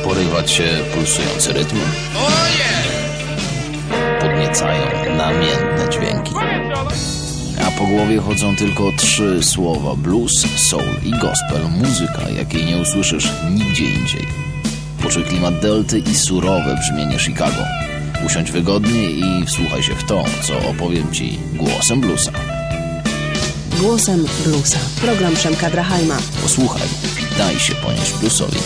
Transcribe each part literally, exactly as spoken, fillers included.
porywać się pulsujący rytm. Podniecają namiętne dźwięki. A po głowie chodzą tylko trzy słowa: blues, soul i gospel. Muzyka, jakiej nie usłyszysz nigdzie indziej. Poczuj klimat delty i surowe brzmienie Chicago. Usiądź wygodnie i wsłuchaj się w to, co opowiem Ci głosem bluesa. Głosem bluesa. Program Przemka Drachajma. Posłuchaj i daj się ponieść bluesowi.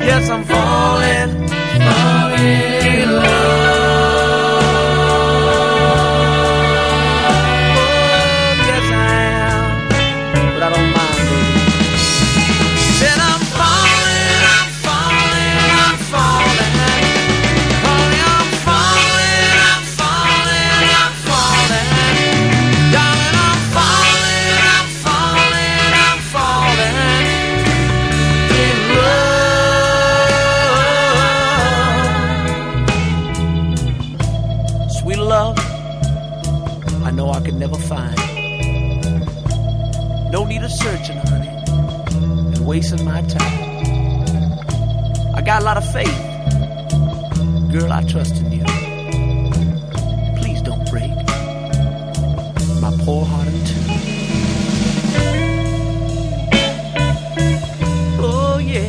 Falling, falling in love. wasn't my time. I got a lot of faith. Girl, I trust in you. Please don't break my poor heart in two. Oh, yeah.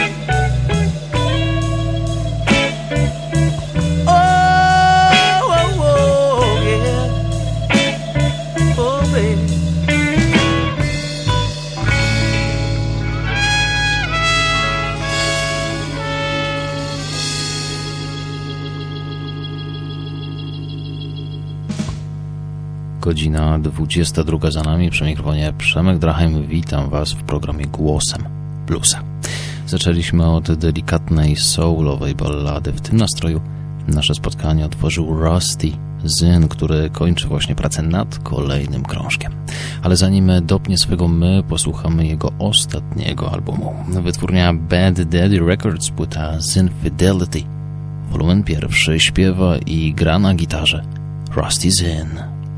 Godzina dwudziesta druga za nami, przy mikrofonie Przemek Drachheim. Witam Was w programie Głosem Bluesa. Zaczęliśmy od delikatnej soulowej ballady. W tym nastroju nasze spotkanie otworzył Rusty Zinn, który kończy właśnie pracę nad kolejnym krążkiem. Ale zanim dopnie swego my, posłuchamy jego ostatniego albumu. Wytwórnia Bad Daddy Records, płyta Zinn Fidelity. Wolumen pierwszy, śpiewa i gra na gitarze Rusty Zinn.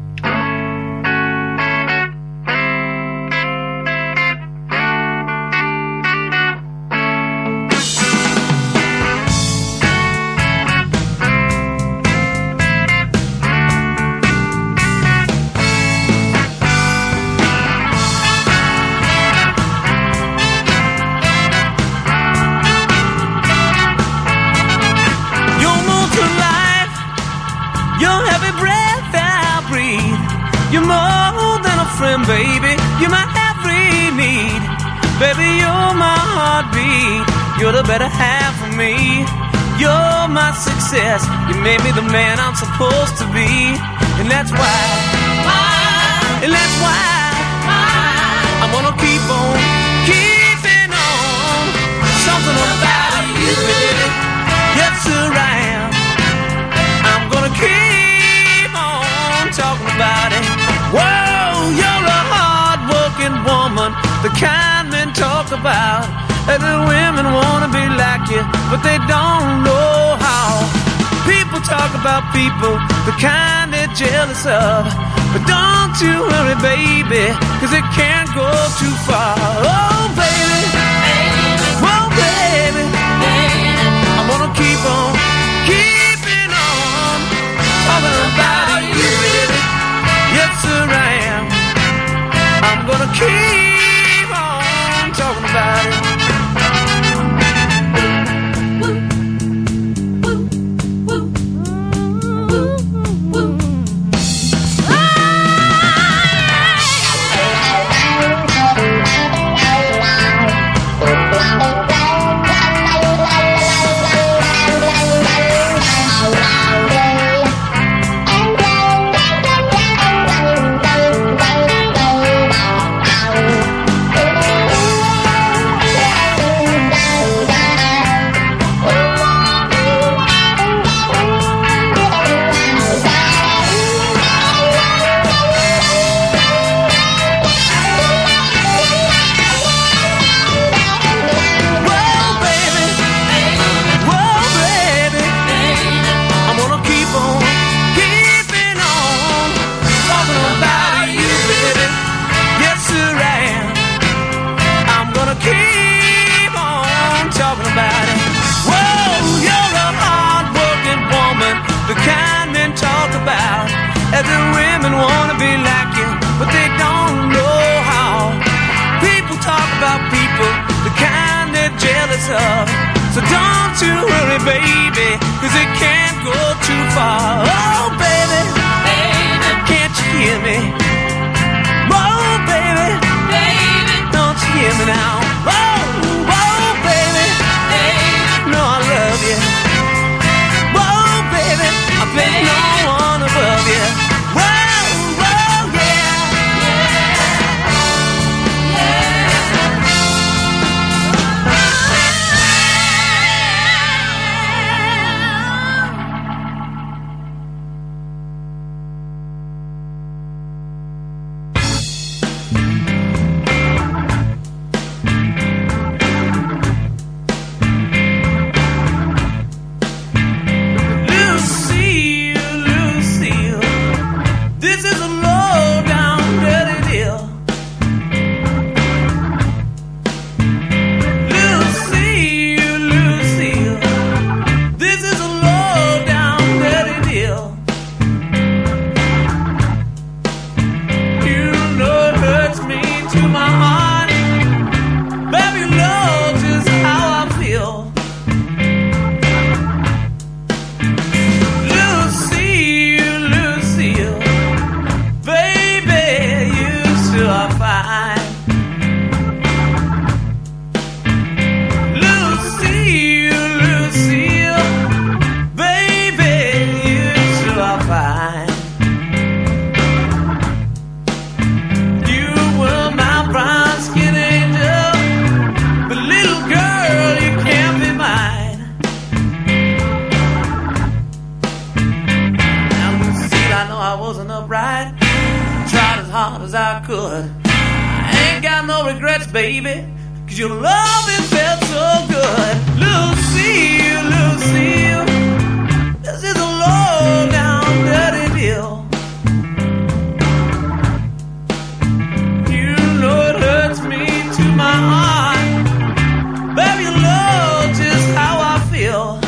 Baby, you're my every need. Baby, you're my heartbeat. You're the better half of me. You're my success. You made me the man I'm supposed to be. And that's why, and that's why I'm gonna keep on keeping on. Something about you, baby. Yes, sir, I am. I'm gonna keep on talking about it. Whoa, you're a hard-working woman, the kind men talk about. And the women wanna be like you, but they don't know how. People talk about people, the kind they're jealous of. But don't you worry, baby, cause it can't go too far. Oh, baby, oh, baby, I'm gonna keep on keeping on talking about you, baby. Yes, sir, I am. I'm gonna keep on talking about it. baby, 'cause your loving felt so good. Lucille, Lucille, this is a low down dirty deal. You know it hurts me to my heart, baby, you know just how I feel.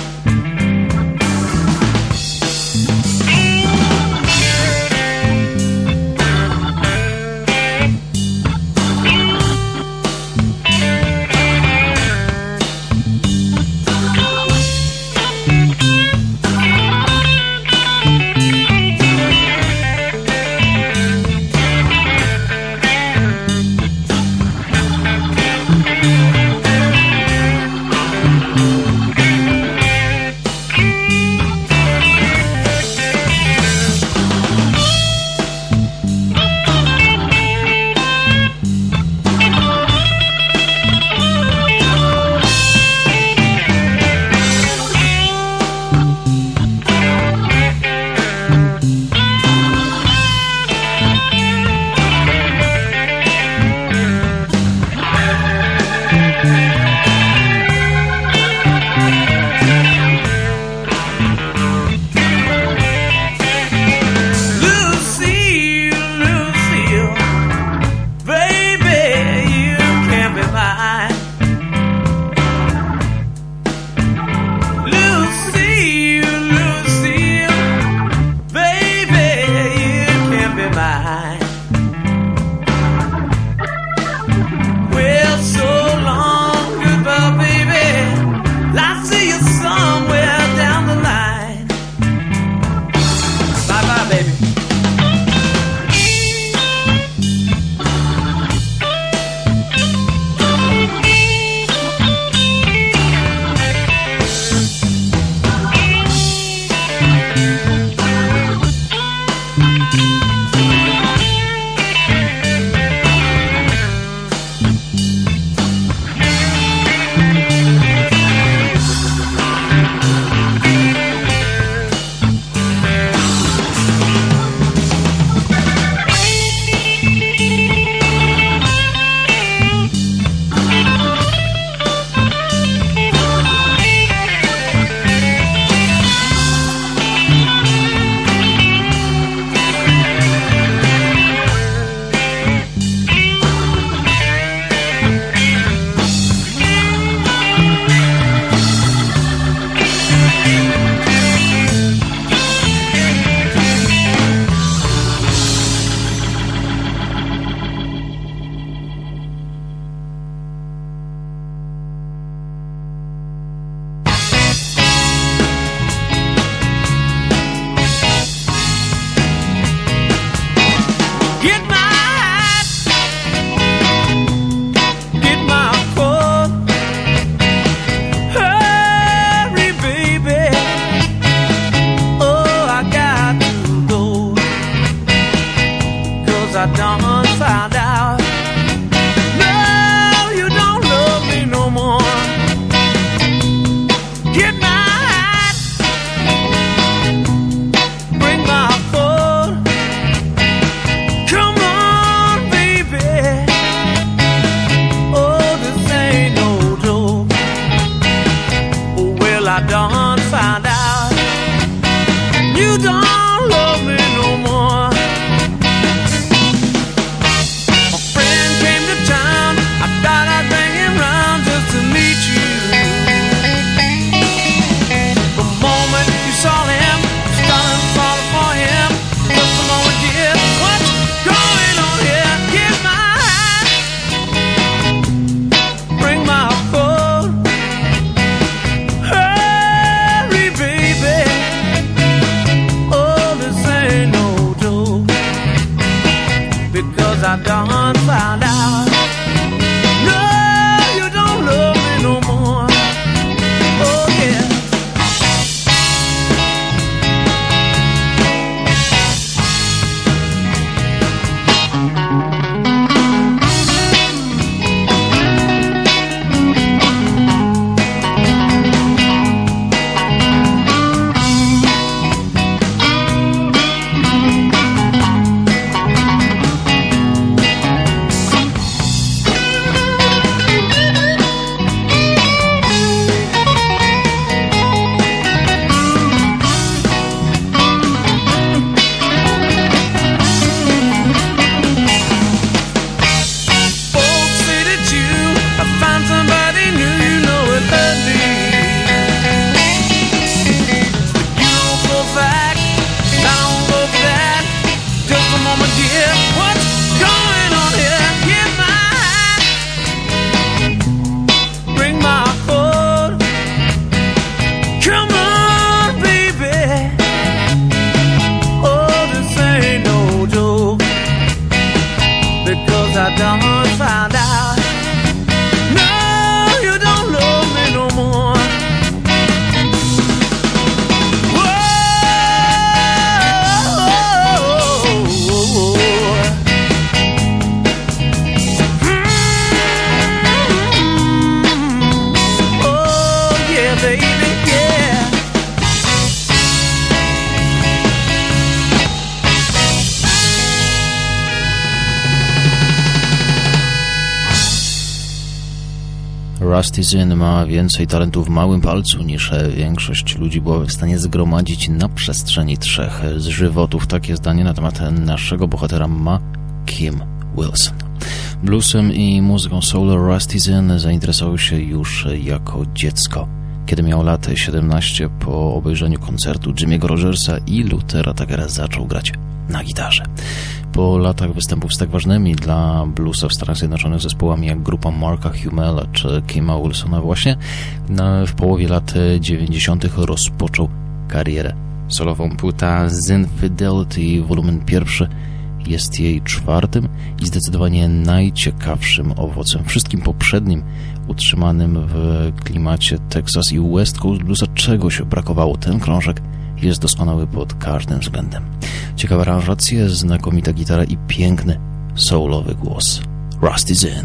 Rusty Zinn ma więcej talentu w małym palcu niż większość ludzi byłaby w stanie zgromadzić na przestrzeni trzech żywotów. Takie zdanie na temat naszego bohatera ma Kim Wilson. Bluesem i muzyką soul Rusty Zinn zainteresował się już jako dziecko. Kiedy miał lat siedemnaście, po obejrzeniu koncertu Jimmy'ego Rogersa i Luthera Tuckera zaczął grać na gitarze. Po latach występów z tak ważnymi dla bluesa w Stanach Zjednoczonych zespołami jak grupa Marka Hummela czy Kima Wilsona właśnie na, w połowie lat dziewięćdziesiątych rozpoczął karierę solową. Płyta Zinn Fidelity wolumen pierwszy jest jej czwartym i zdecydowanie najciekawszym owocem. Wszystkim poprzednim utrzymanym w klimacie Texas i West Coast bluesa czegoś brakowało. Ten krążek jest doskonały pod każdym względem. Ciekawe aranżacje, znakomita gitara i piękny soulowy głos. Rusty Zinn.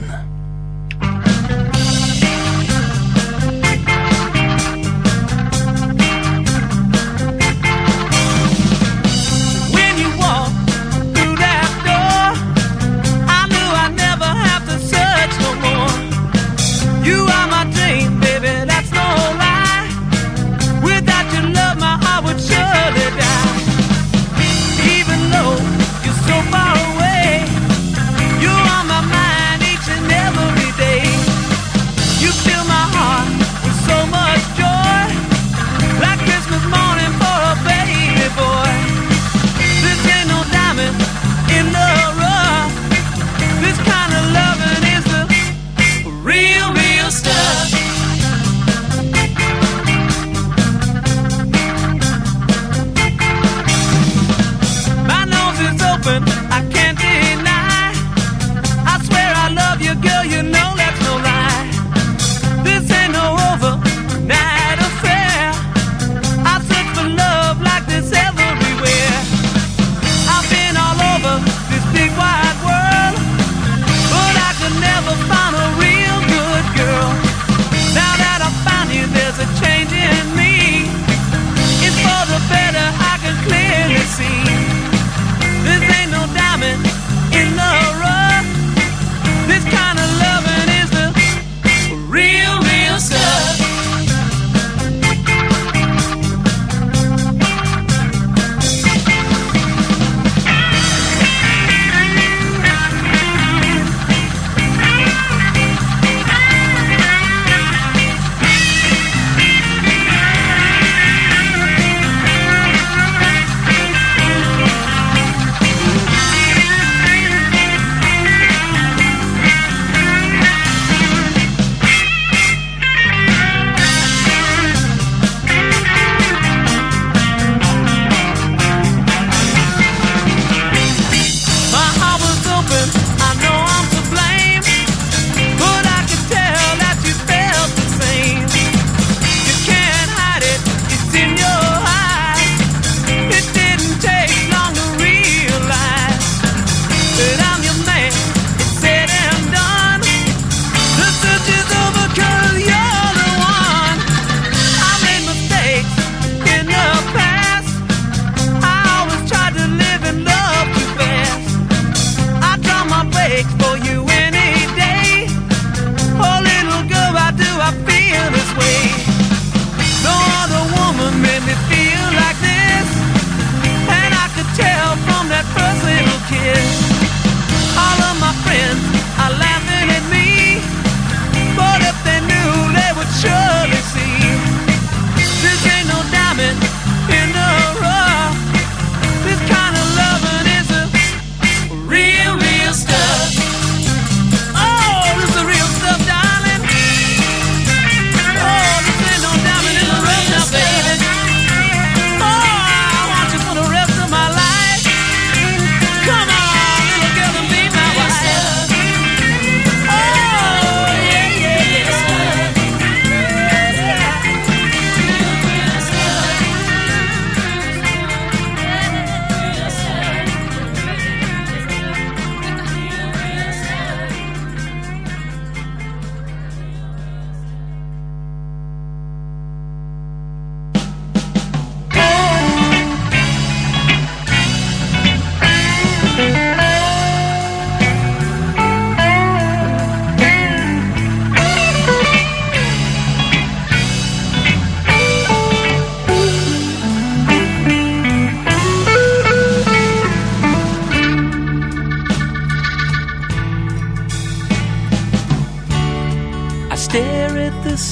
Oh,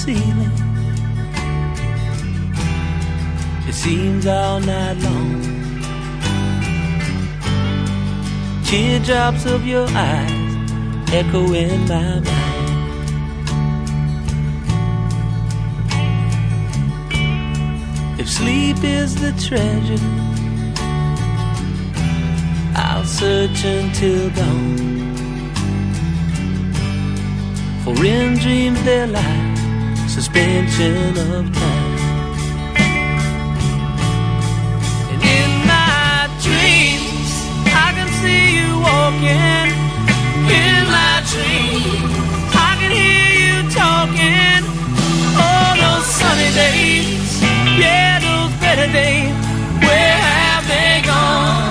ceiling. It seems all night long. Teardrops of your eyes echo in my mind. If sleep is the treasure, I'll search until dawn. For in dreams there lies suspension of time. And in my dreams I can see you walking. In my dreams I can hear you talking. Oh, those sunny days, yeah, those better days, where have they gone?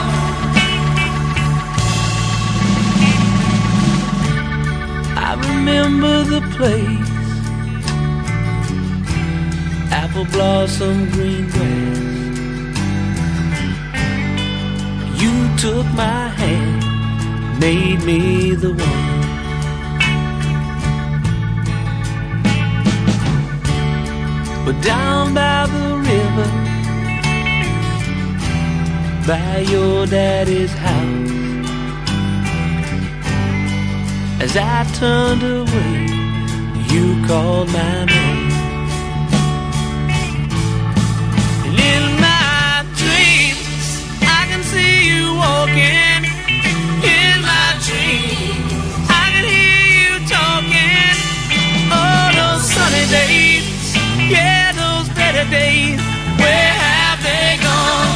I remember the place, apple blossom, green grass. You took my hand, made me the one. But down by the river, by your daddy's house, as I turned away, you called my name. And in my dreams, I can see you walking. In my dreams, I can hear you talking. Oh, those sunny days, yeah, those better days, where have they gone?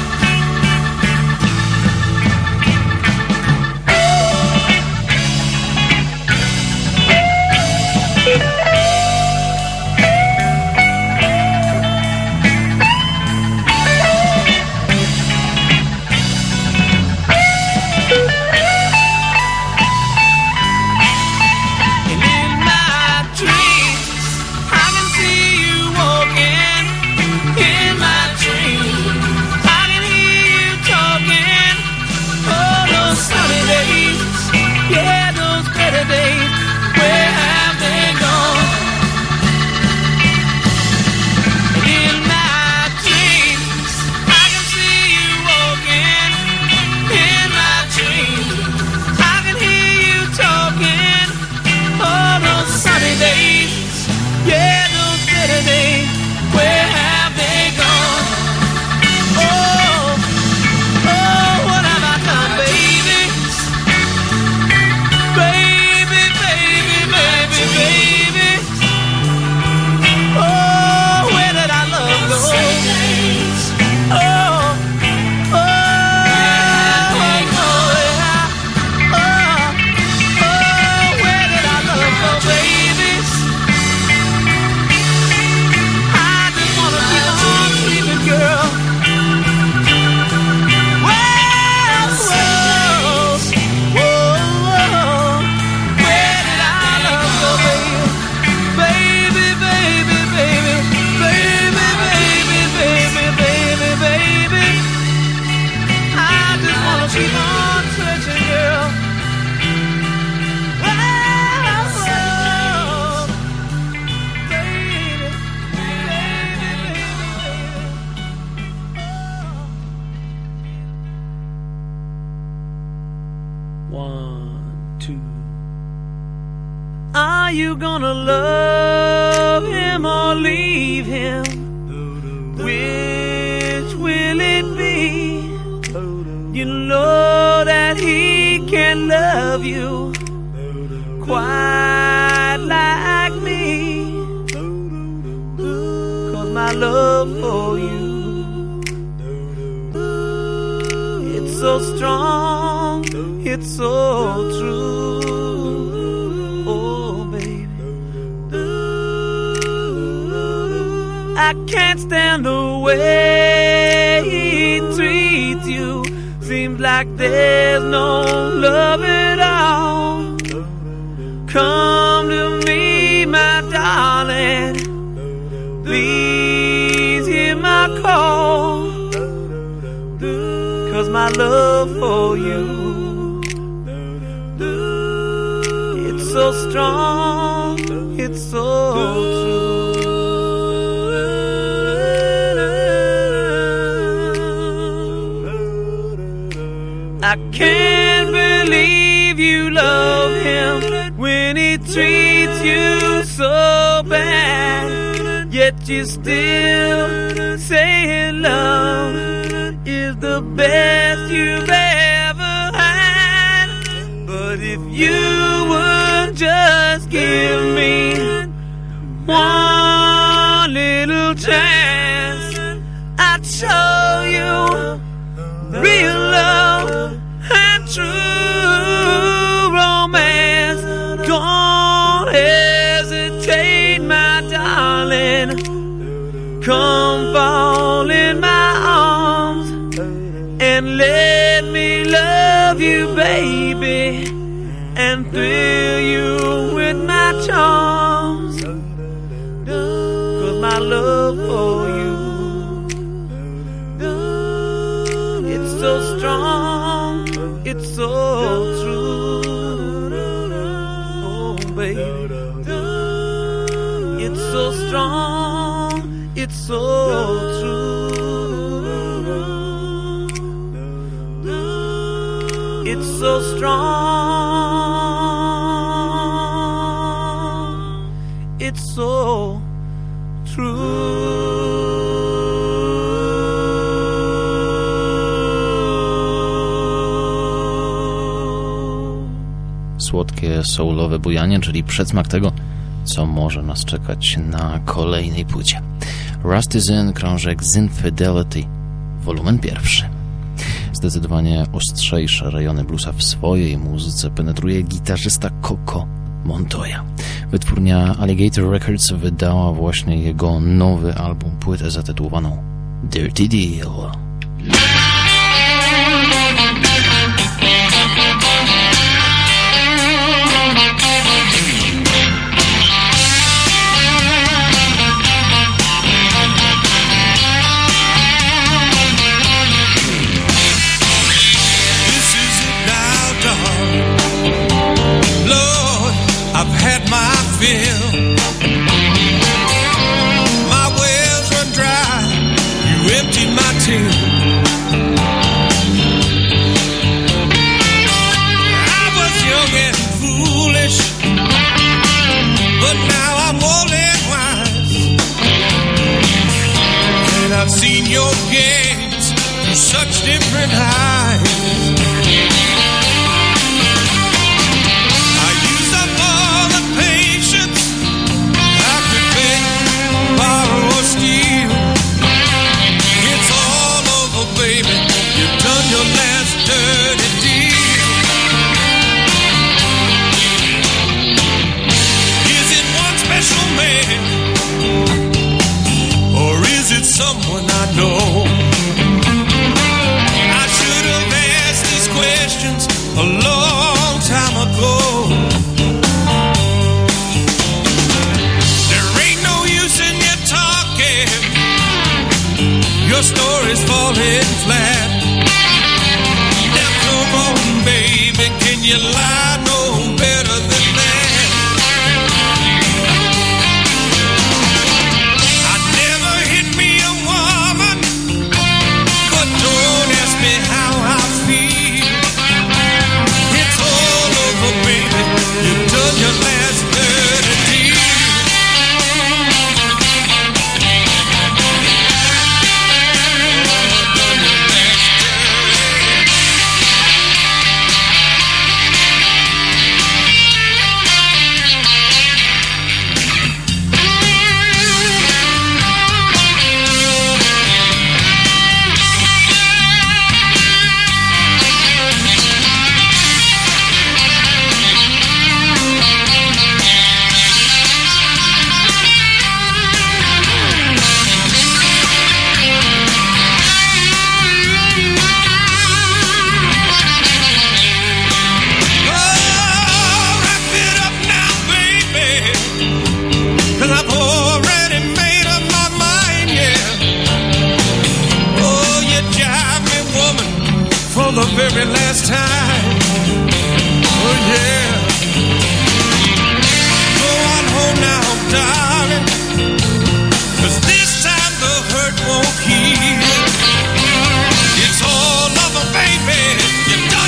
Are you gonna love him or leave him? Which will it be? You know that he can love you quite like me, 'cause my love for you, it's so strong, it's so true. I can't stand the way he treats you. Seems like there's no love at all. Come to me, my darling. Please hear my call. 'Cause my love for you, it's so strong, it's so true. I can't believe you love him when he treats you so bad. Yet you still say love is the best you've ever had. But if you would just give me one little chance, I'd show you real love and true romance. Don't hesitate, my darling. Come fall in my arms and let me love you, baby, and thrill you with my charms. 'Cause my love for you, it's so strong, it's so true. Oh, baby, it's so strong, it's so true. It's so strong, it's so true. Słodkie, soulowe bujanie, czyli przedsmak tego, co może nas czekać na kolejnej płycie. Rusty Zinn, krążek Zinfidelity, wolumen pierwszy. Zdecydowanie ostrzejsze rejony bluesa w swojej muzyce penetruje gitarzysta Coco Montoya. Wytwórnia Alligator Records wydała właśnie jego nowy album, płytę zatytułowaną Dirty Deal. I've had my fill. My wells run dry. You emptied my till. I was young and foolish, but now I'm old and wise. And I've seen your games through such different eyes. Someone I know. I should have asked these questions a long time ago. There ain't no use in you talking. Your story's falling flat. Now come on, baby, can you lie no better than that? Very last time, oh yeah. Go on home now, darling, 'cause this time the hurt won't heal. It's all over, baby. You done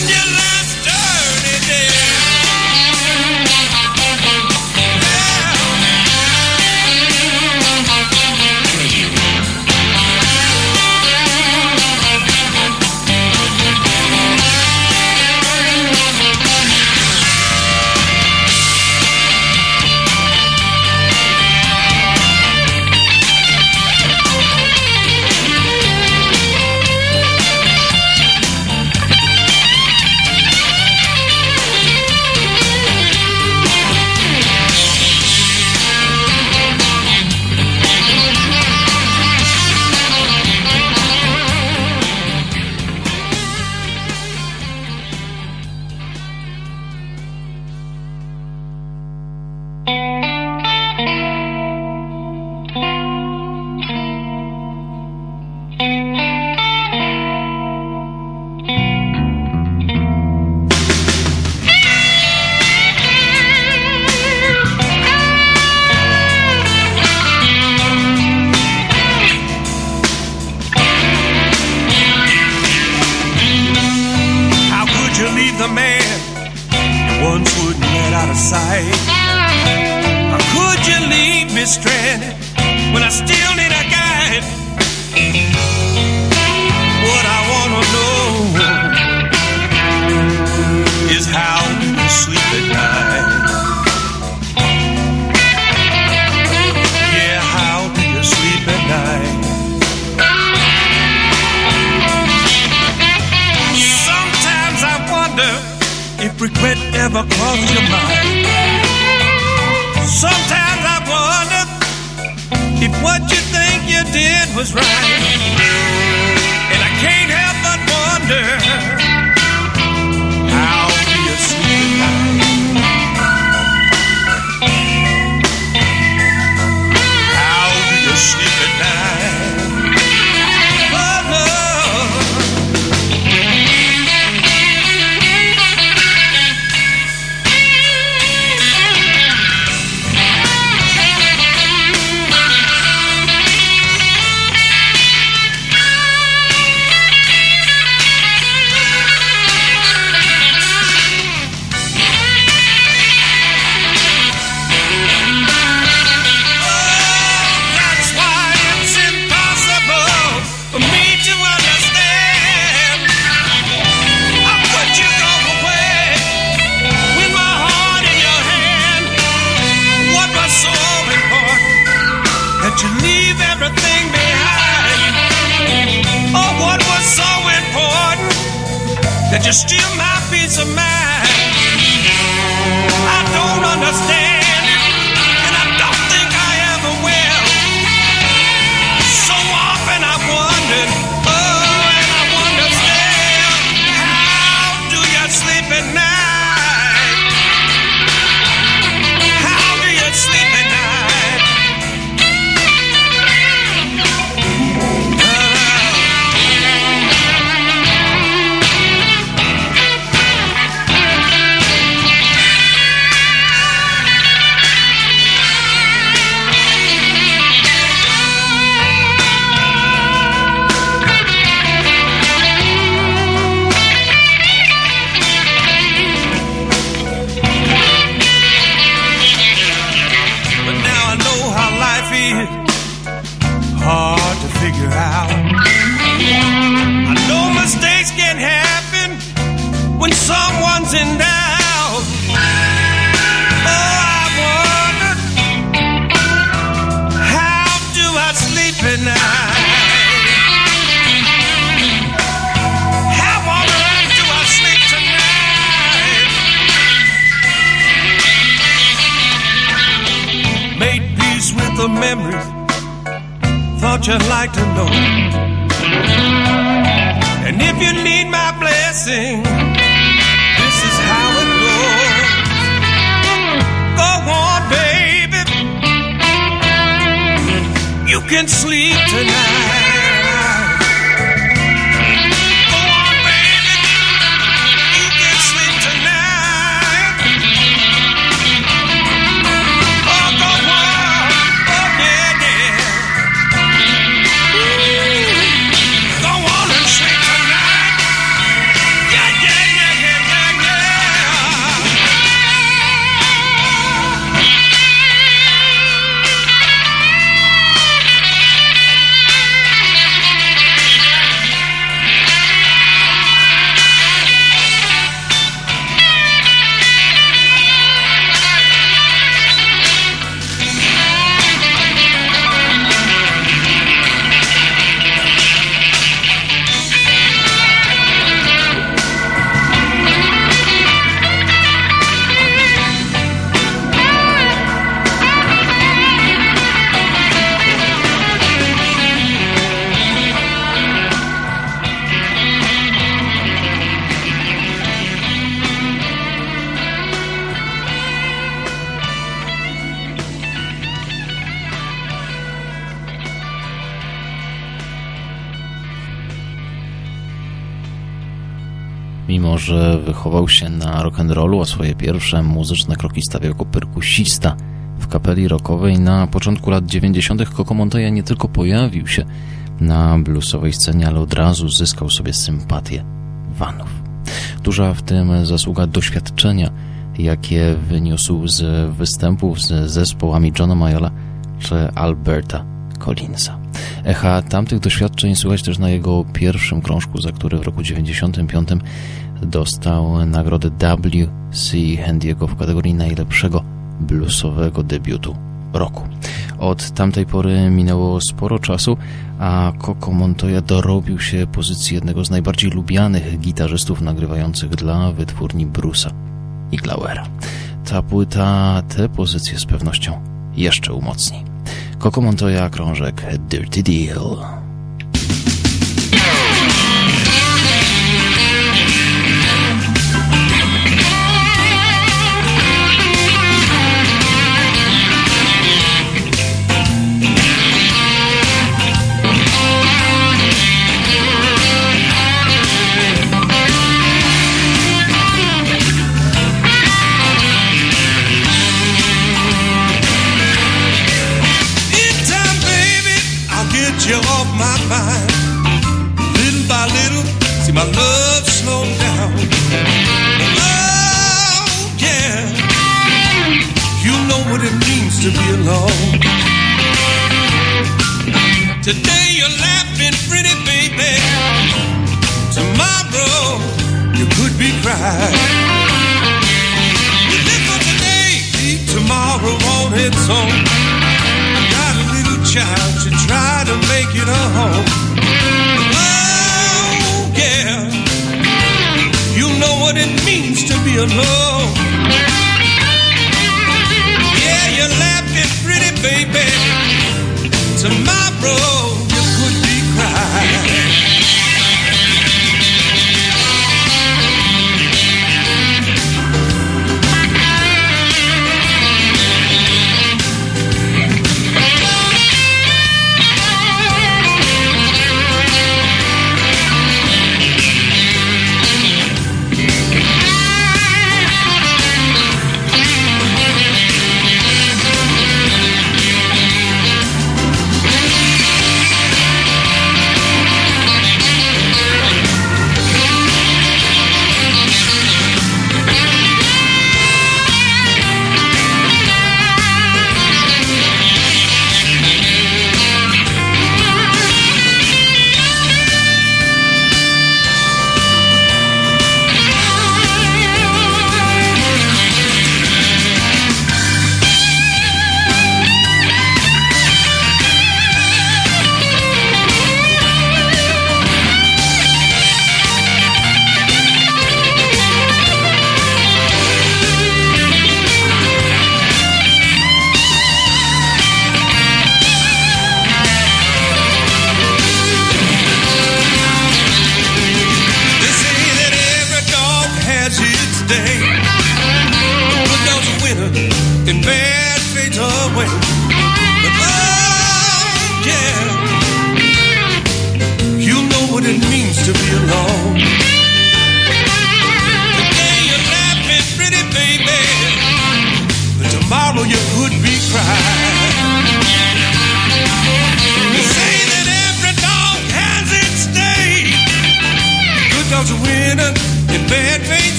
when I still need a guide. What I wanna know is how you sleep at night. Yeah, how do you sleep at night? Sometimes I wonder if regret ever crosses your mind. Sometimes I wonder if what you think you did was right. And I can't help but wonder, how do you sleep at night? How do you sleep at night? Oh, no. That you steal my peace of mind. I don't understand it, and I don't think I ever will. So often I've wondered, oh, and I wonder still, how do you sleep at night? How do you sleep at night? Hard to figure out. I know mistakes can happen when someone's in doubt. Oh, I wonder, how do I sleep at night? How on earth do I sleep tonight? Made peace with the memories, thought you'd like to know. And if you need my blessing, this is how it goes. Go on, baby, you can sleep tonight. Go on, baby, you can sleep tonight. Oh, go on, oh yeah, yeah. Go on and sleep tonight. Yeah, yeah, yeah, yeah, yeah, yeah. Mimo że wychował się na rock'n'rollu, a swoje pierwsze muzyczne kroki stawiał jako perkusista w kapeli rockowej, na początku lat dziewięćdziesiątych Coco Montoya nie tylko pojawił się na bluesowej scenie, ale od razu zyskał sobie sympatię fanów. Duża w tym zasługa doświadczenia, jakie wyniósł z występów z zespołami Johna Mayola czy Alberta Collinsa. Echa tamtych doświadczeń słychać też na jego pierwszym krążku, za który w roku dziewięćdziesiątym piątym dostał nagrodę W C Handiego w kategorii najlepszego bluesowego debiutu roku. Od tamtej pory minęło sporo czasu, a Coco Montoya dorobił się pozycji jednego z najbardziej lubianych gitarzystów nagrywających dla wytwórni Bruce'a i Glauera. Ta płyta tę pozycję z pewnością jeszcze umocni. Coco Montoya, krążek Dirty Deal. You off my mind, little by little, see my love slow down. Oh yeah, you know what it means to be alone. Today you're laughing pretty, baby. Tomorrow you could be crying. You live for today, tomorrow on its own. Child should try to make it a home. Oh yeah, you know what it means to be alone. Yeah, you're laughing pretty, baby. Tomorrow you could be crying.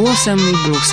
Głosem bluesa.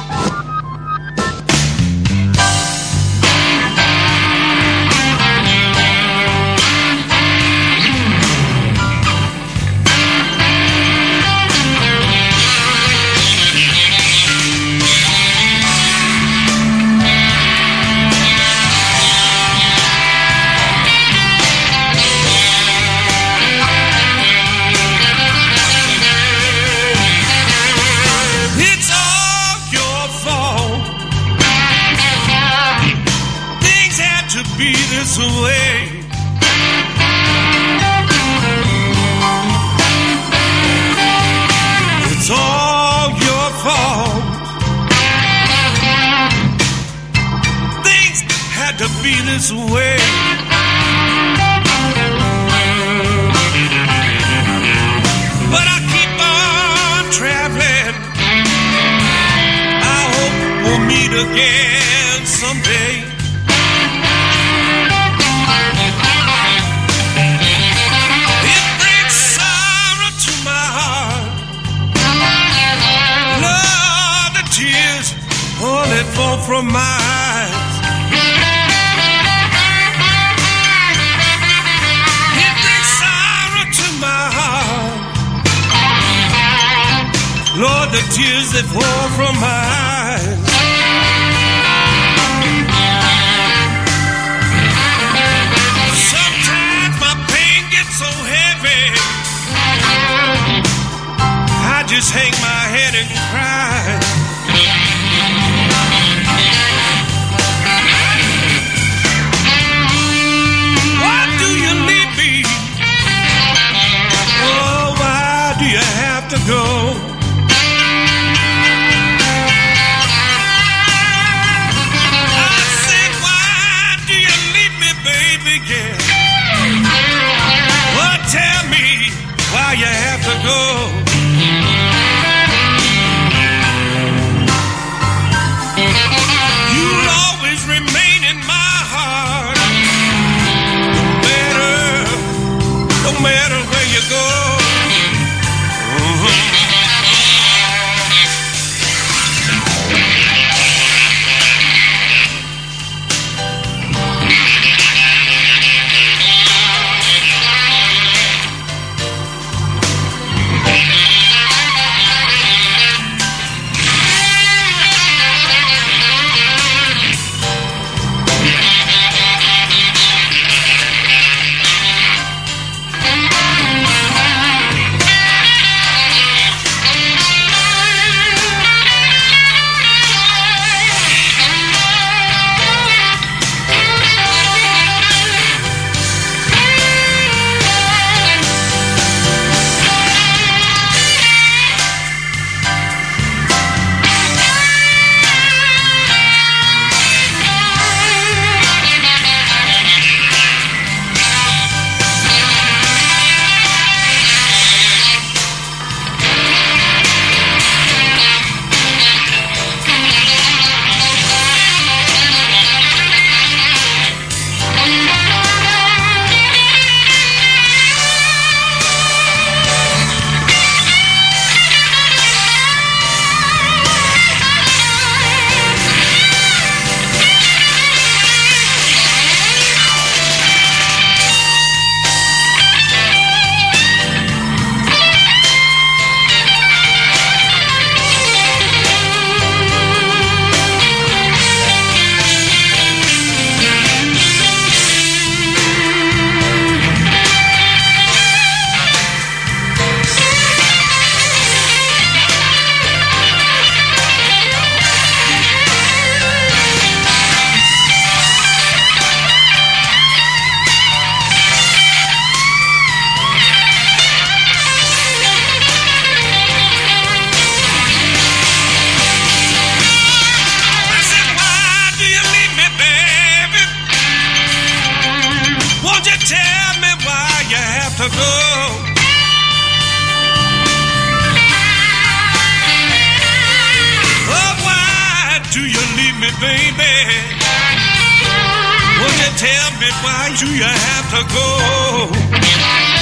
tell me why do you have to go?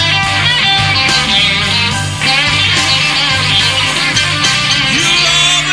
You'll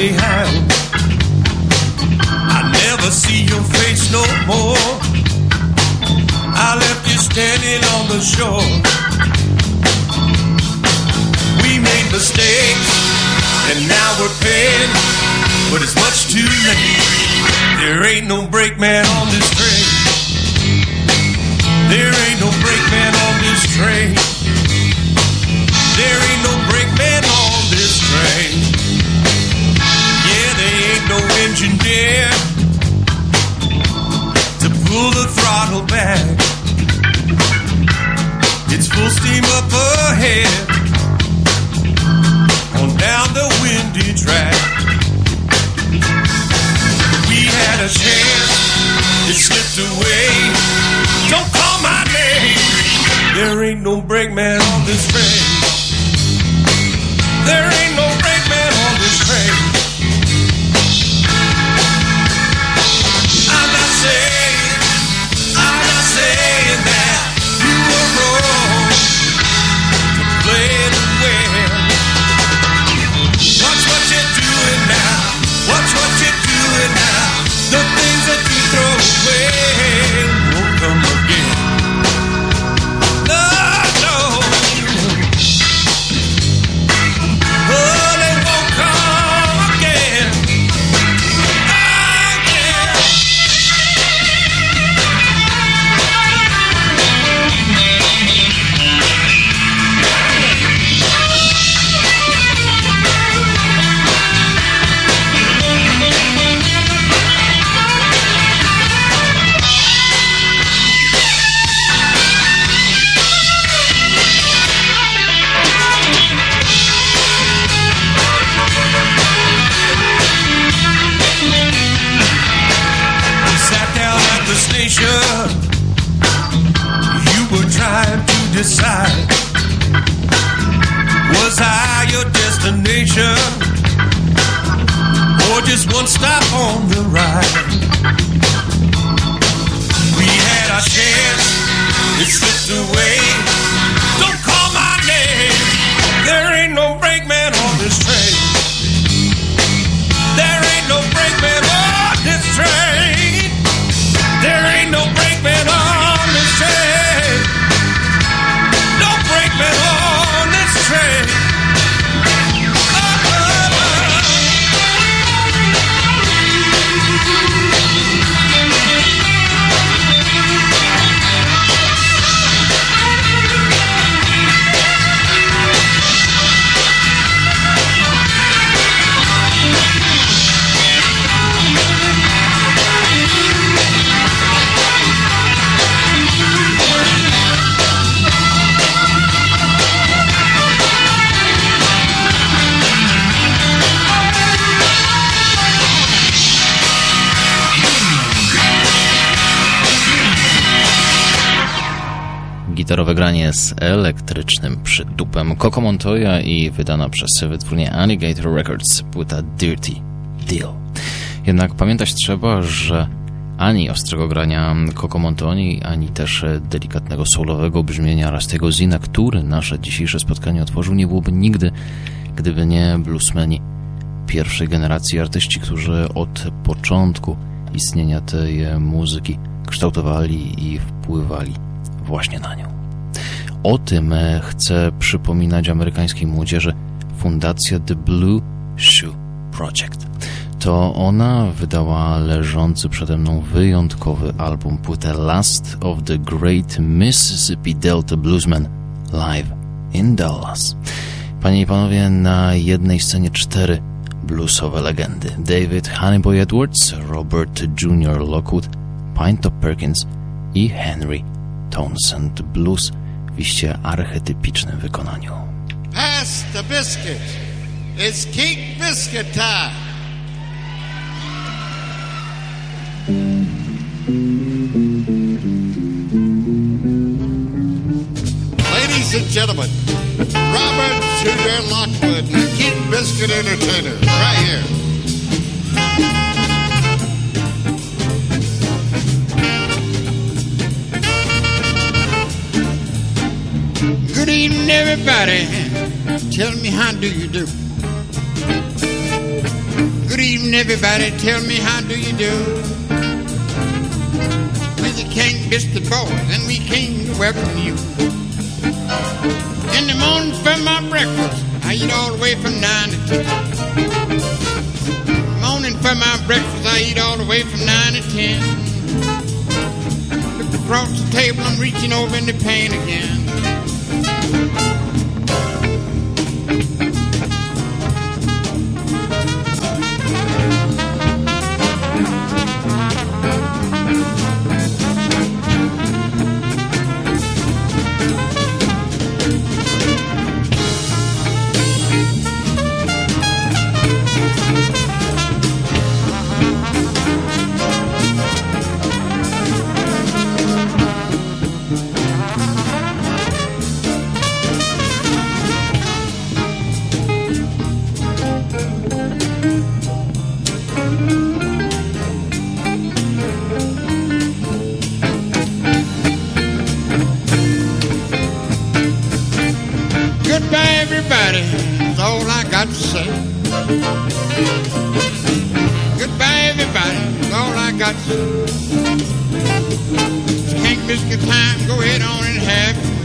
behind. I never see your face no more. I left you standing on the shore. We made mistakes, and now we're paying, but it's much too late. There ain't no brakeman on this train. There ain't no brakeman on this train. There ain't no brakeman on this train. Yeah, there ain't no engine there to pull the throttle back. It's full steam up ahead on down the windy track. We had a chance, it slipped away. Don't call my name. There ain't no brakeman on this train. There ain't no brakeman on this train. I'm not saying, I'm not saying that you were wrong to play to win. Watch what you're doing now. Watch what you're doing now. The things that you throw away won't come again. No, no. Oh, they won't come again. Again. Station, you were trying to decide, was I your destination or just one stop on the ride? We had our chance, it slipped away. Don't call my name. There ain't no brakeman on this train. There ain't no brakeman on this train. There ain't no brakeman on this train. No brakeman on this train. Oh, oh, oh. Gitarowe granie z elektrycznym przytupem Coco Montoya i wydana przez wytwórnię Alligator Records płyta Dirty Deal. Jednak pamiętać trzeba, że ani ostrego grania Coco Montoni, ani też delikatnego soulowego brzmienia Rusty'ego Zina, który nasze dzisiejsze spotkanie otworzył, nie byłoby nigdy, gdyby nie bluesmeni pierwszej generacji, artyści, którzy od początku istnienia tej muzyki kształtowali i wpływali właśnie na nią. O tym chce przypominać amerykańskiej młodzieży fundacja The Blue Shoe Project. To ona wydała leżący przede mną wyjątkowy album, płytę Last of the Great Mississippi Delta Bluesmen Live in Dallas. Panie i panowie, na jednej scenie cztery bluesowe legendy. David Honeyboy Edwards, Robert junior Lockwood, Pinetop Perkins i Henry Townsend. Blues w iście archetypicznym wykonaniu. Pass the biscuit. It's cake biscuit time. Ladies and gentlemen, Robert junior Lockwood, the Cake Biscuit Entertainer, right here. Good evening, everybody. Tell me, how do you do? Good evening, everybody. Tell me, how do you do? We came, Mister Boys, and we came to welcome you. In the morning for my breakfast, I eat all the way from nine to ten. Morning for my breakfast, I eat all the way from nine to ten. Look across the table, I'm reaching over in the pan again. That's all I got to say. Goodbye, everybody. That's all I got to say. If you can't miss your time, go ahead on and have it.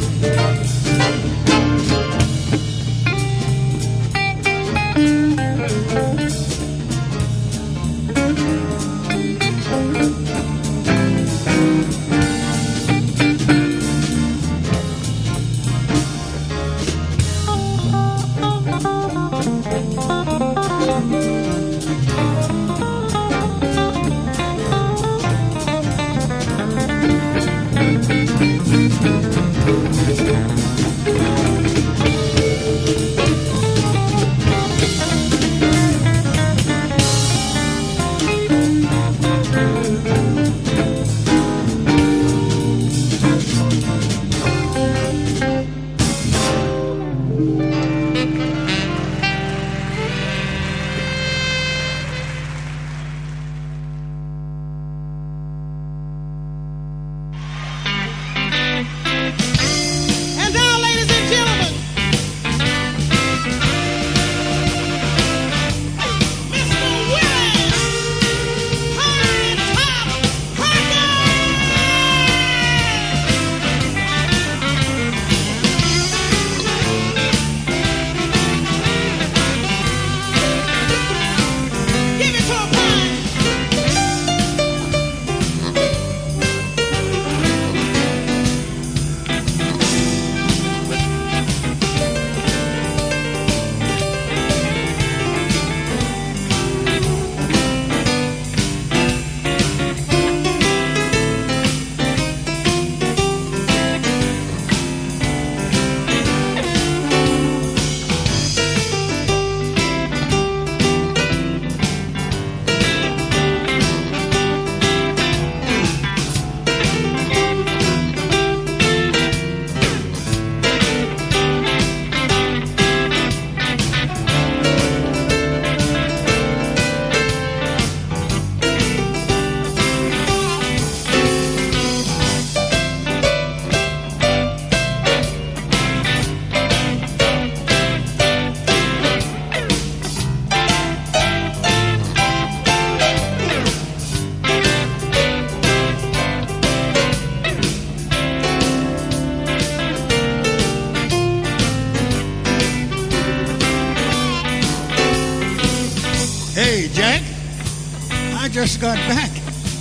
Just got back.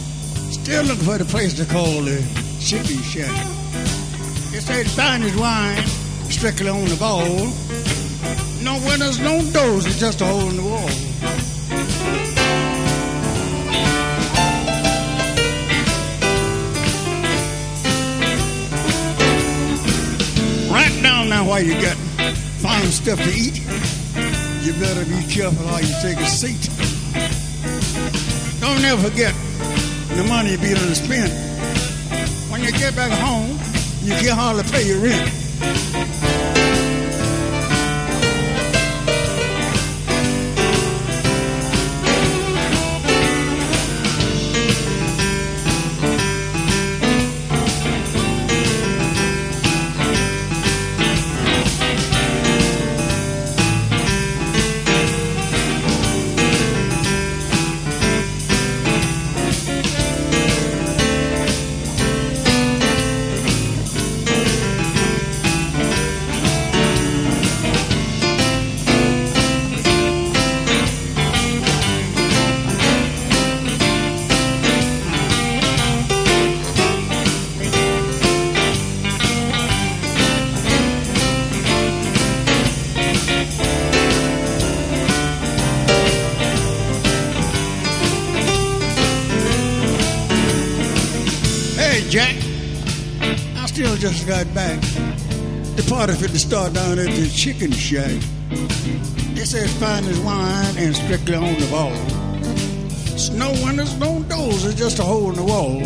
Still looking for the place to call the Shipping Shack. They say the finest wine strictly on the ball. No windows, no doors, it's just a hole in the wall. Right down now while you got fine stuff to eat, you better be careful how you take a seat. Don't never forget the money you be done spend. When you get back home, you can't hardly pay your rent. just got back. The party fit to start down at the chicken shack. They said fine as wine and strictly on the ball. It's no windows, no doors, it's just a hole in the wall.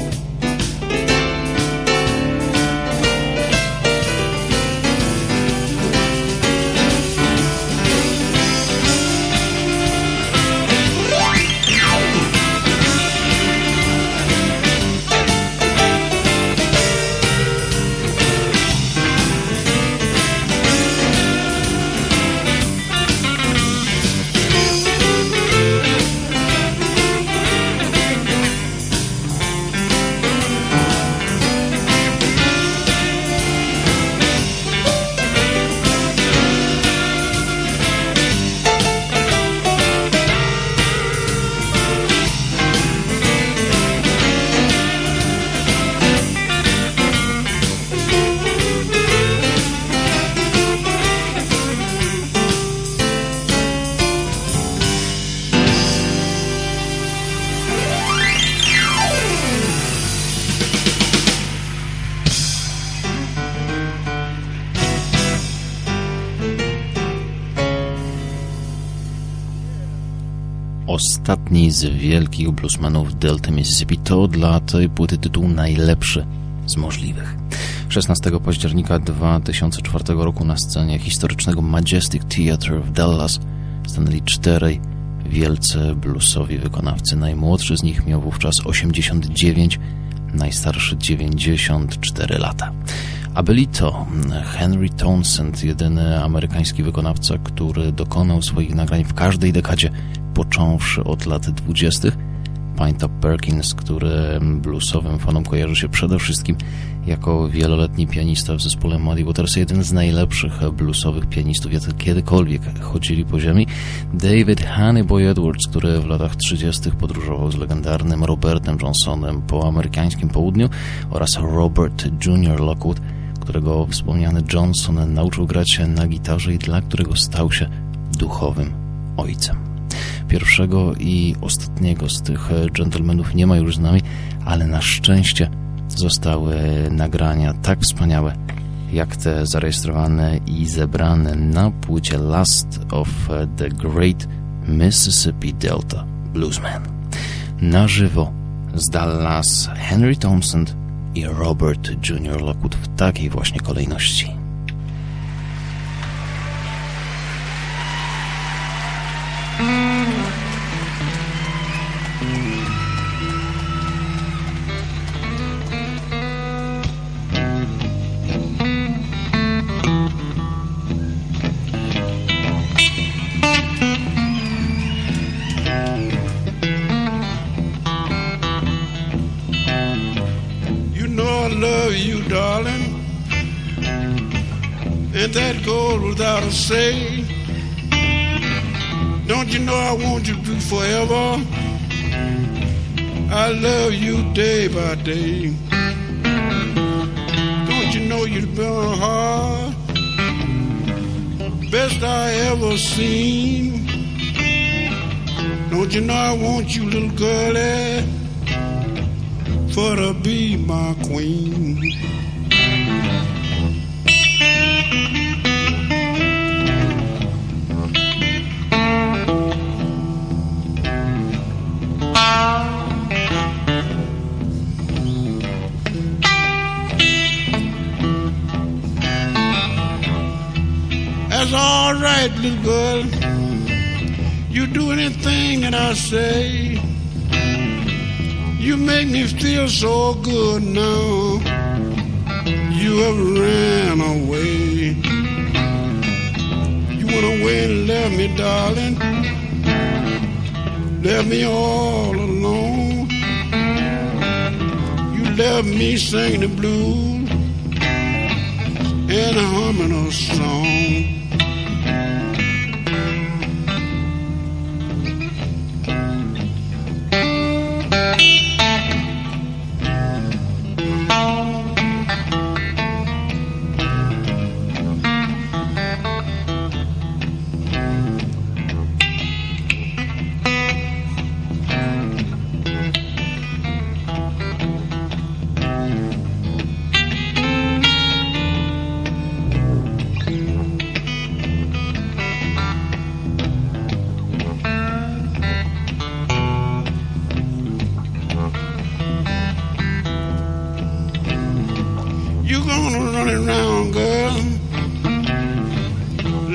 Ostatni z wielkich bluesmanów Delty Mississippi to dla tej płyty tytuł najlepszy z możliwych. szesnastego października dwa tysiące czwartego roku na scenie historycznego Majestic Theatre w Dallas stanęli czterej wielcy bluesowi wykonawcy. Najmłodszy z nich miał wówczas osiemdziesiąt dziewięć, najstarszy dziewięćdziesiąt cztery lata. A byli to Henry Townsend, jedyny amerykański wykonawca, który dokonał swoich nagrań w każdej dekadzie, począwszy od lat dwudziestych. Pinetop Perkins, który bluesowym fanom kojarzy się przede wszystkim jako wieloletni pianista w zespole Muddy Waters, jeden z najlepszych bluesowych pianistów, jacy kiedykolwiek chodzili po ziemi. David Honeyboy Edwards, który w latach trzydziestych podróżował z legendarnym Robertem Johnsonem po amerykańskim południu, oraz Robert junior Lockwood, którego wspomniany Johnson nauczył grać na gitarze i dla którego stał się duchowym ojcem. Pierwszego i ostatniego z tych dżentelmenów nie ma już z nami, ale na szczęście zostały nagrania tak wspaniałe, jak te zarejestrowane i zebrane na płycie Last of the Great Mississippi Delta Bluesmen. Na żywo z Dallas Henry Townsend i Robert junior Lockwood w takiej właśnie kolejności. And that goes without a say. Don't you know I want you to forever? I love you day by day. Don't you know you've been a heart best I ever seen? Don't you know I want you, little girlie, for to be my queen? That's all right, little girl. You do anything that I say. You make me feel so good now. You have ran away. You went away and left me, darling. Left me all alone. You left me singing the blues and humming a song.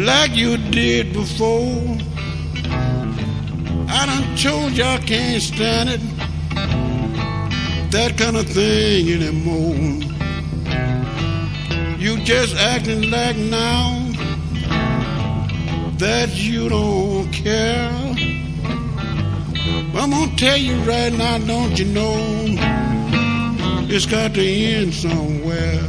like you did before. I done told you I can't stand it, that kind of thing anymore. You just acting like now that you don't care. I'm gonna tell you right now, don't you know, it's got to end somewhere.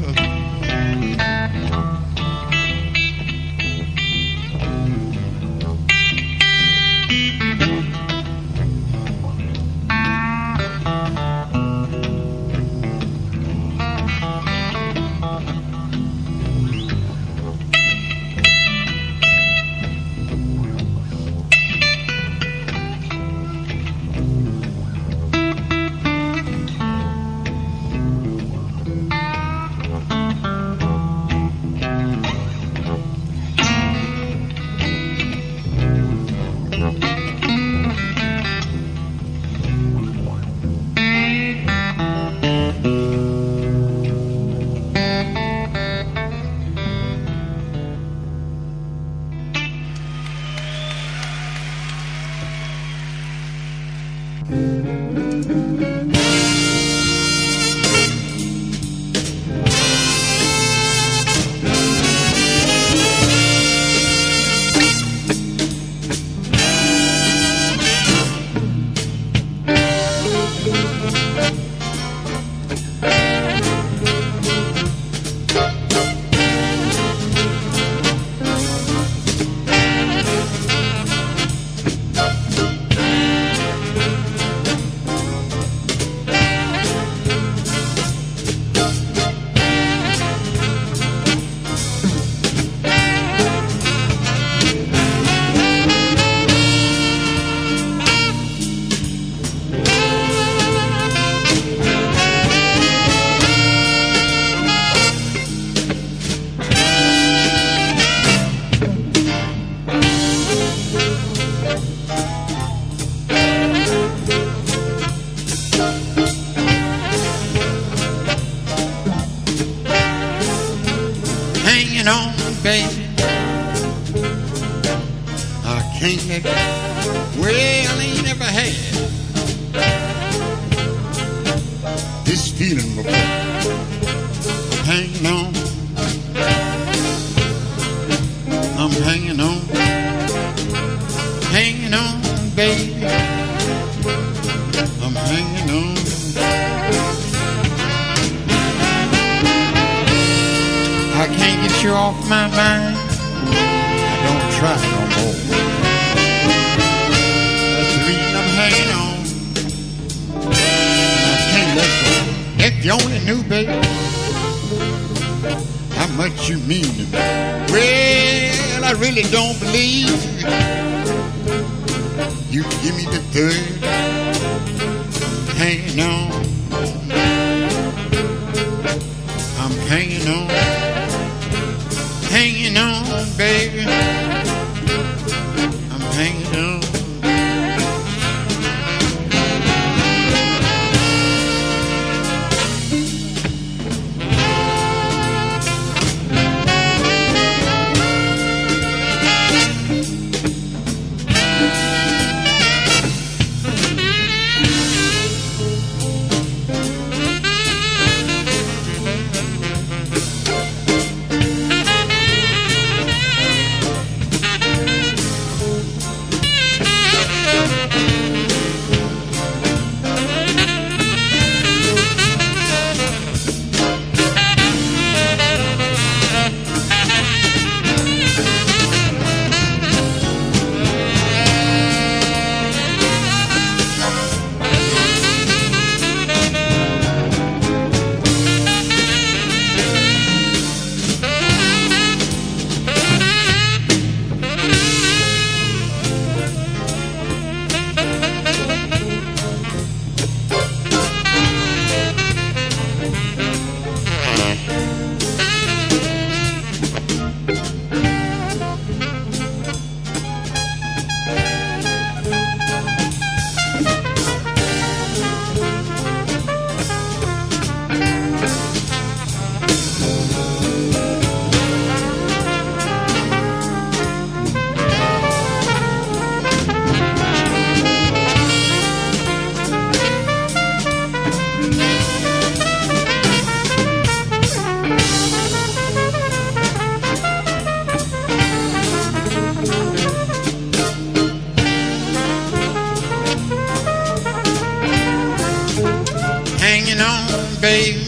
baby,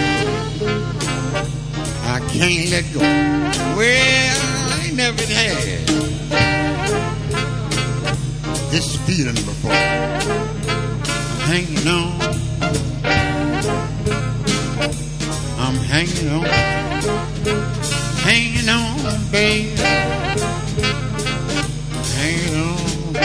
I can't let go. Well, I ain't never had this feeling before. Hanging on, I'm hanging on, hanging on, baby, hanging on.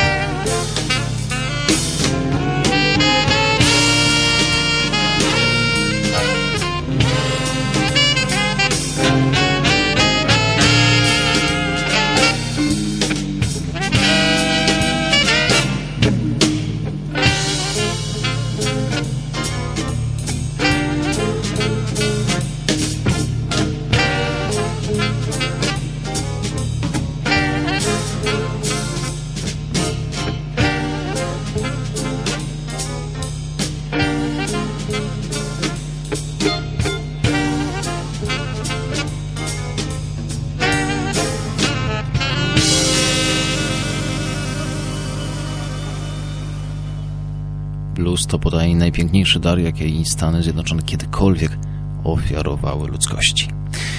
Blues to podaje najpiękniejszy dar, jaki Stany Zjednoczone kiedykolwiek ofiarowały ludzkości.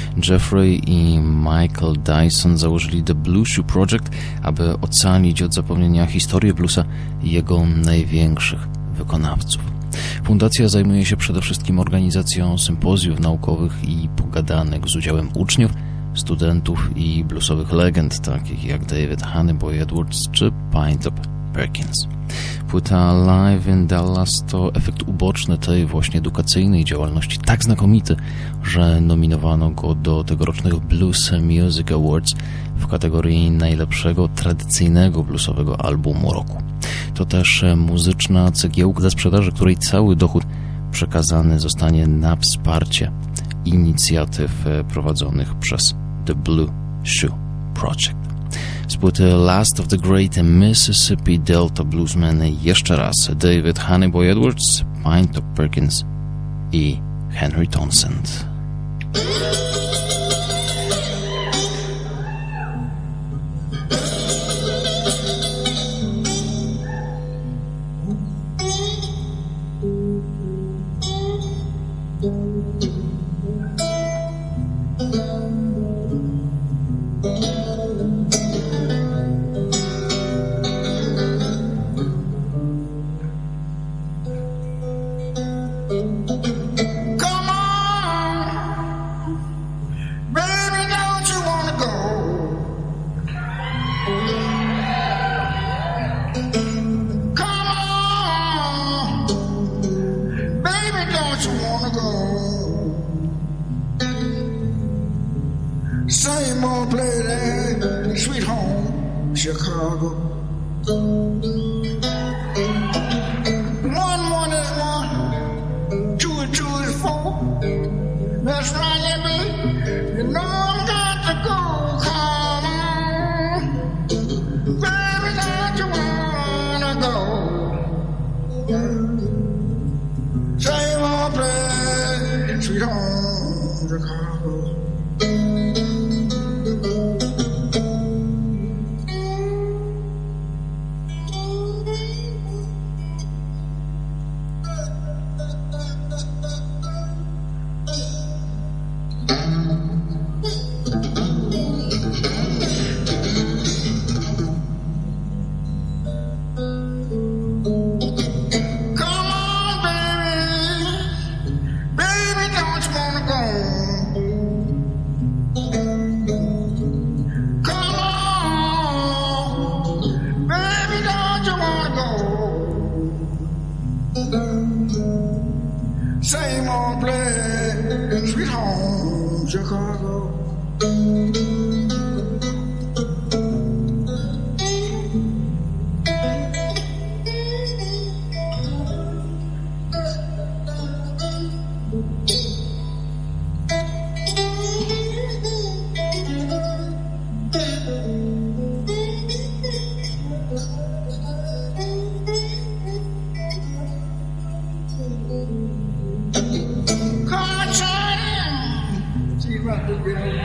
Jeffrey i Michael Dyson założyli The Blue Shoe Project, aby ocalić od zapomnienia historię bluesa i jego największych wykonawców. Fundacja zajmuje się przede wszystkim organizacją sympozjów naukowych i pogadanek z udziałem uczniów, studentów i bluesowych legend, takich jak David Honeyboy Edwards czy Pinetop Perkins. Płyta Live in Dallas to efekt uboczny tej właśnie edukacyjnej działalności, tak znakomity, że nominowano go do tegorocznych Blues Music Awards w kategorii najlepszego tradycyjnego bluesowego albumu roku. To też muzyczna cegiełka ze sprzedaży, której cały dochód przekazany zostanie na wsparcie inicjatyw prowadzonych przez The Blue Shoe Project. Z płyty Last of the Great Mississippi Delta Bluesmen jeszcze raz David Honeyboy Edwards, Pinetop Perkins i Henry Townsend. Come on, Johnny. See what the girl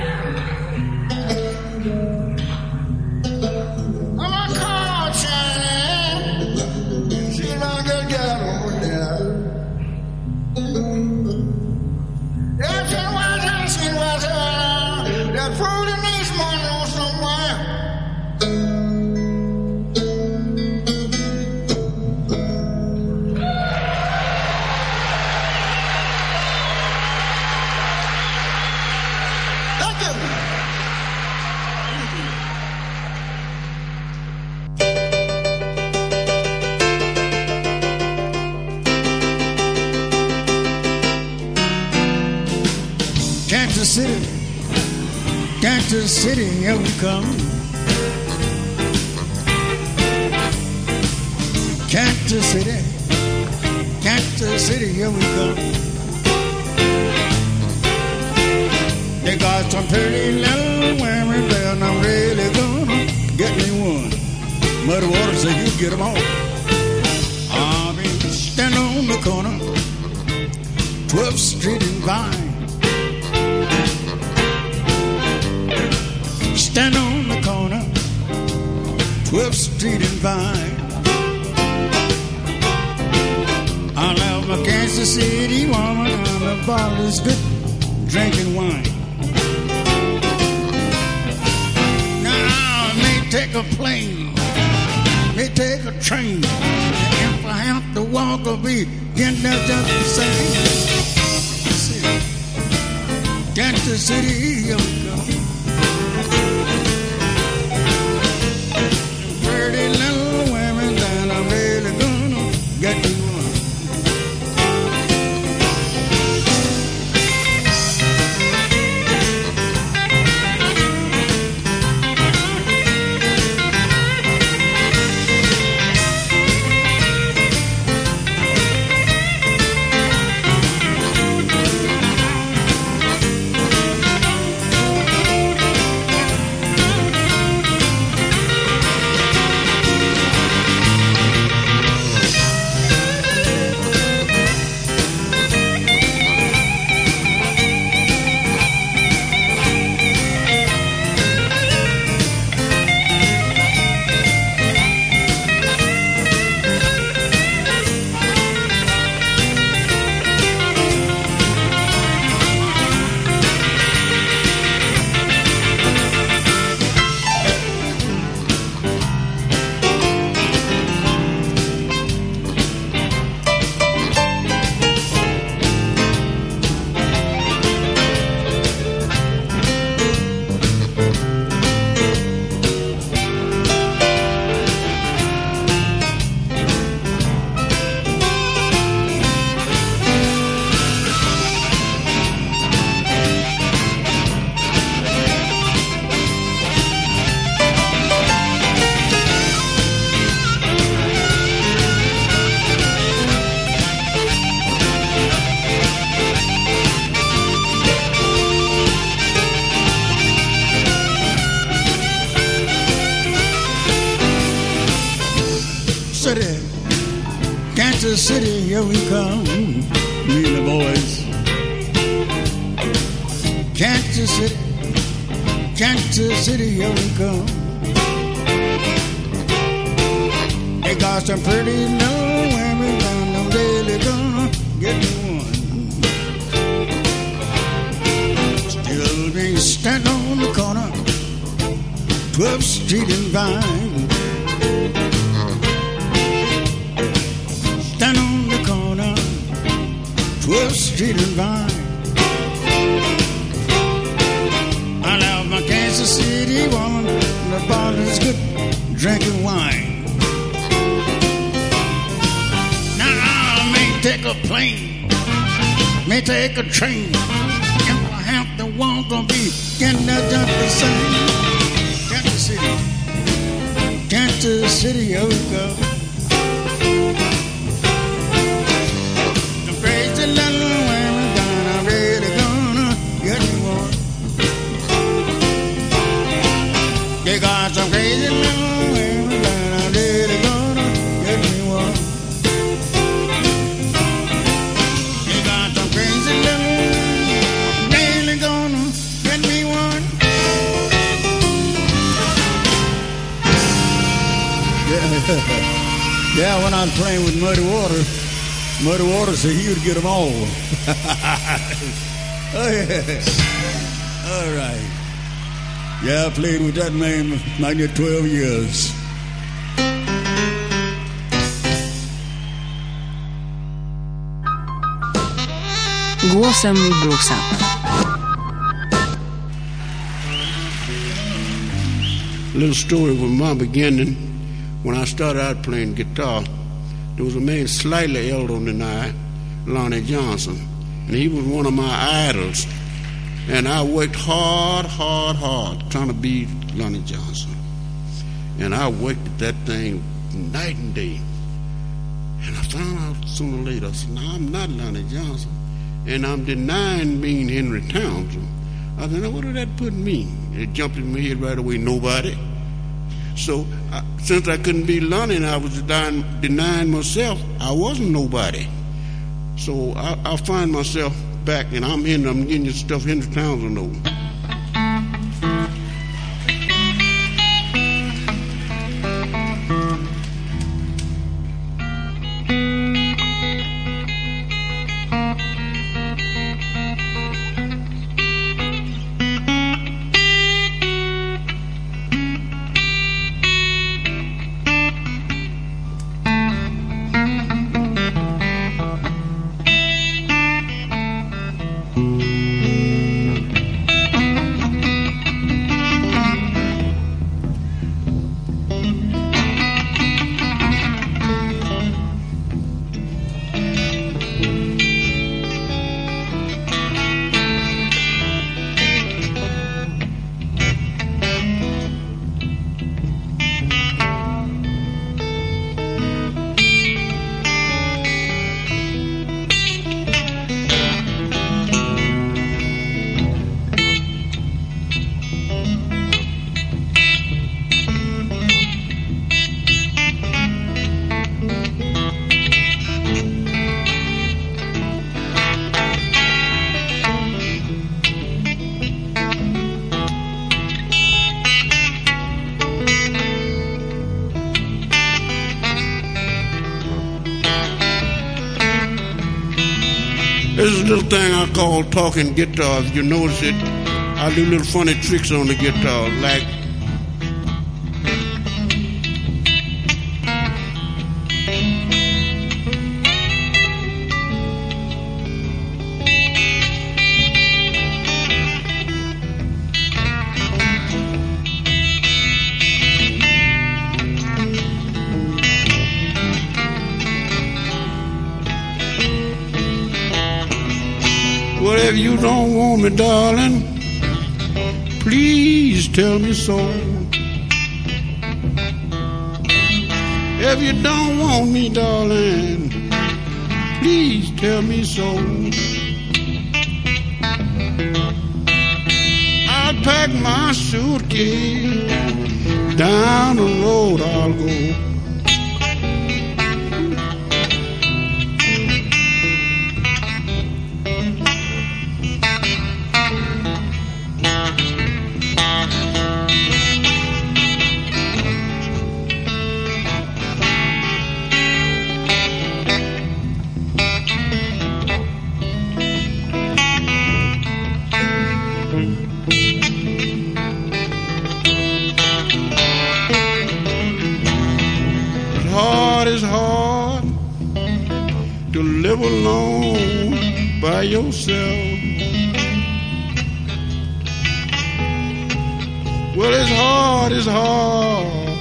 Kansas City, here we come. Kansas City, Kansas City, here we come. They got some pretty little women there, and I'm really gonna get me one. Muddy Waters said you get them all. I'll be standing on the corner, twelfth Street and Vine. Stand on the corner, twelfth Street and Vine. I'll have my Kansas City woman on the bottle is good drinking wine. Now I may take a plane, may take a train. If I have to walk or be getting there just the same. Kansas City, here we go. Pretty little women that I'm really gonna get you one. Kansas City, here we come, me and the boys. Kansas City, Kansas City, here we come. They got some pretty little women, and I'm really gonna get me one. Still be standing on the corner, twelfth Street and Vine. Stand on the corner, twelfth Street and Vine. I'll have my Kansas City woman, the bottle's good, drinking wine. Now I may take a plane, may take a train. If I have to walk, I'll be getting there just the same. Kansas City, Kansas City, here we go. Little women down, I'm really gonna get me one. They got some crazy little women down, I'm really gonna get me one. They got some crazy little women, really gonna get me one. Yeah, yeah, when I'm playing with Muddy Waters. Muddy Waters said he would get them all. Oh, yeah. All right. Yeah, I played with that man like at twelve years. Głosem bluesa. Little story from my beginning. When I started out playing guitar, there was a man slightly elder than I, Lonnie Johnson, and he was one of my idols. And I worked hard, hard, hard trying to be Lonnie Johnson. And I worked at that thing night and day. And I found out sooner or later, I said, no, I'm not Lonnie Johnson. And I'm denying being Henry Townsend. I said, now what did that put me? It jumped in my head right away, nobody. So I, since I couldn't be Lonnie and I was denying, denying myself, I wasn't nobody. So I, I find myself back, and I'm in, I'm getting the stuff Henry Townsend knows. There's a little thing I call talking guitars. You notice it? I do little funny tricks on the guitar, like Well, if you don't want me, darling, please tell me so. If you don't want me, darling, please tell me so. I'll pack my suitcase, down the road I'll go. It's hard to live alone by yourself. Well, it's hard, it's hard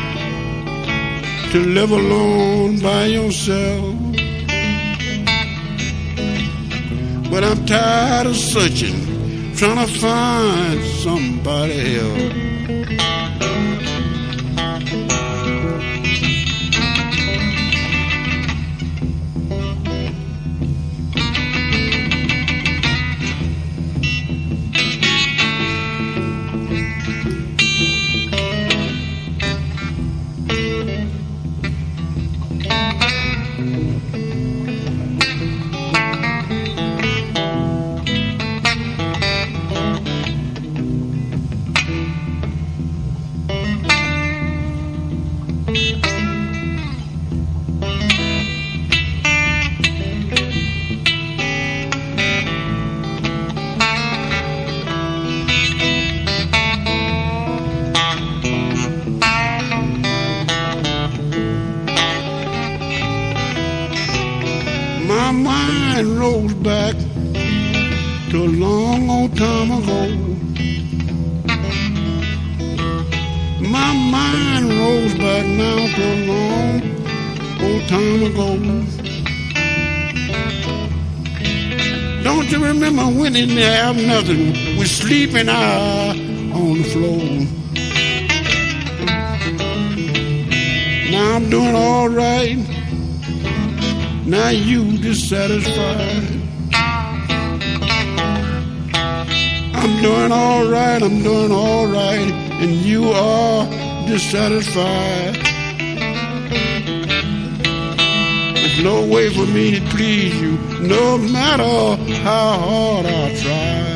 to live alone by yourself. But I'm tired of searching, trying to find somebody else. My mind rolls back to a long old time ago. My mind rolls back now to a long old time ago. Don't Don't you remember when they didn't have nothing? We're sleeping out on the floor. Now I'm doing all right. Now you dissatisfied. I'm doing all right, I'm doing all right, and you are dissatisfied. There's no way for me to please you, no matter how hard I try.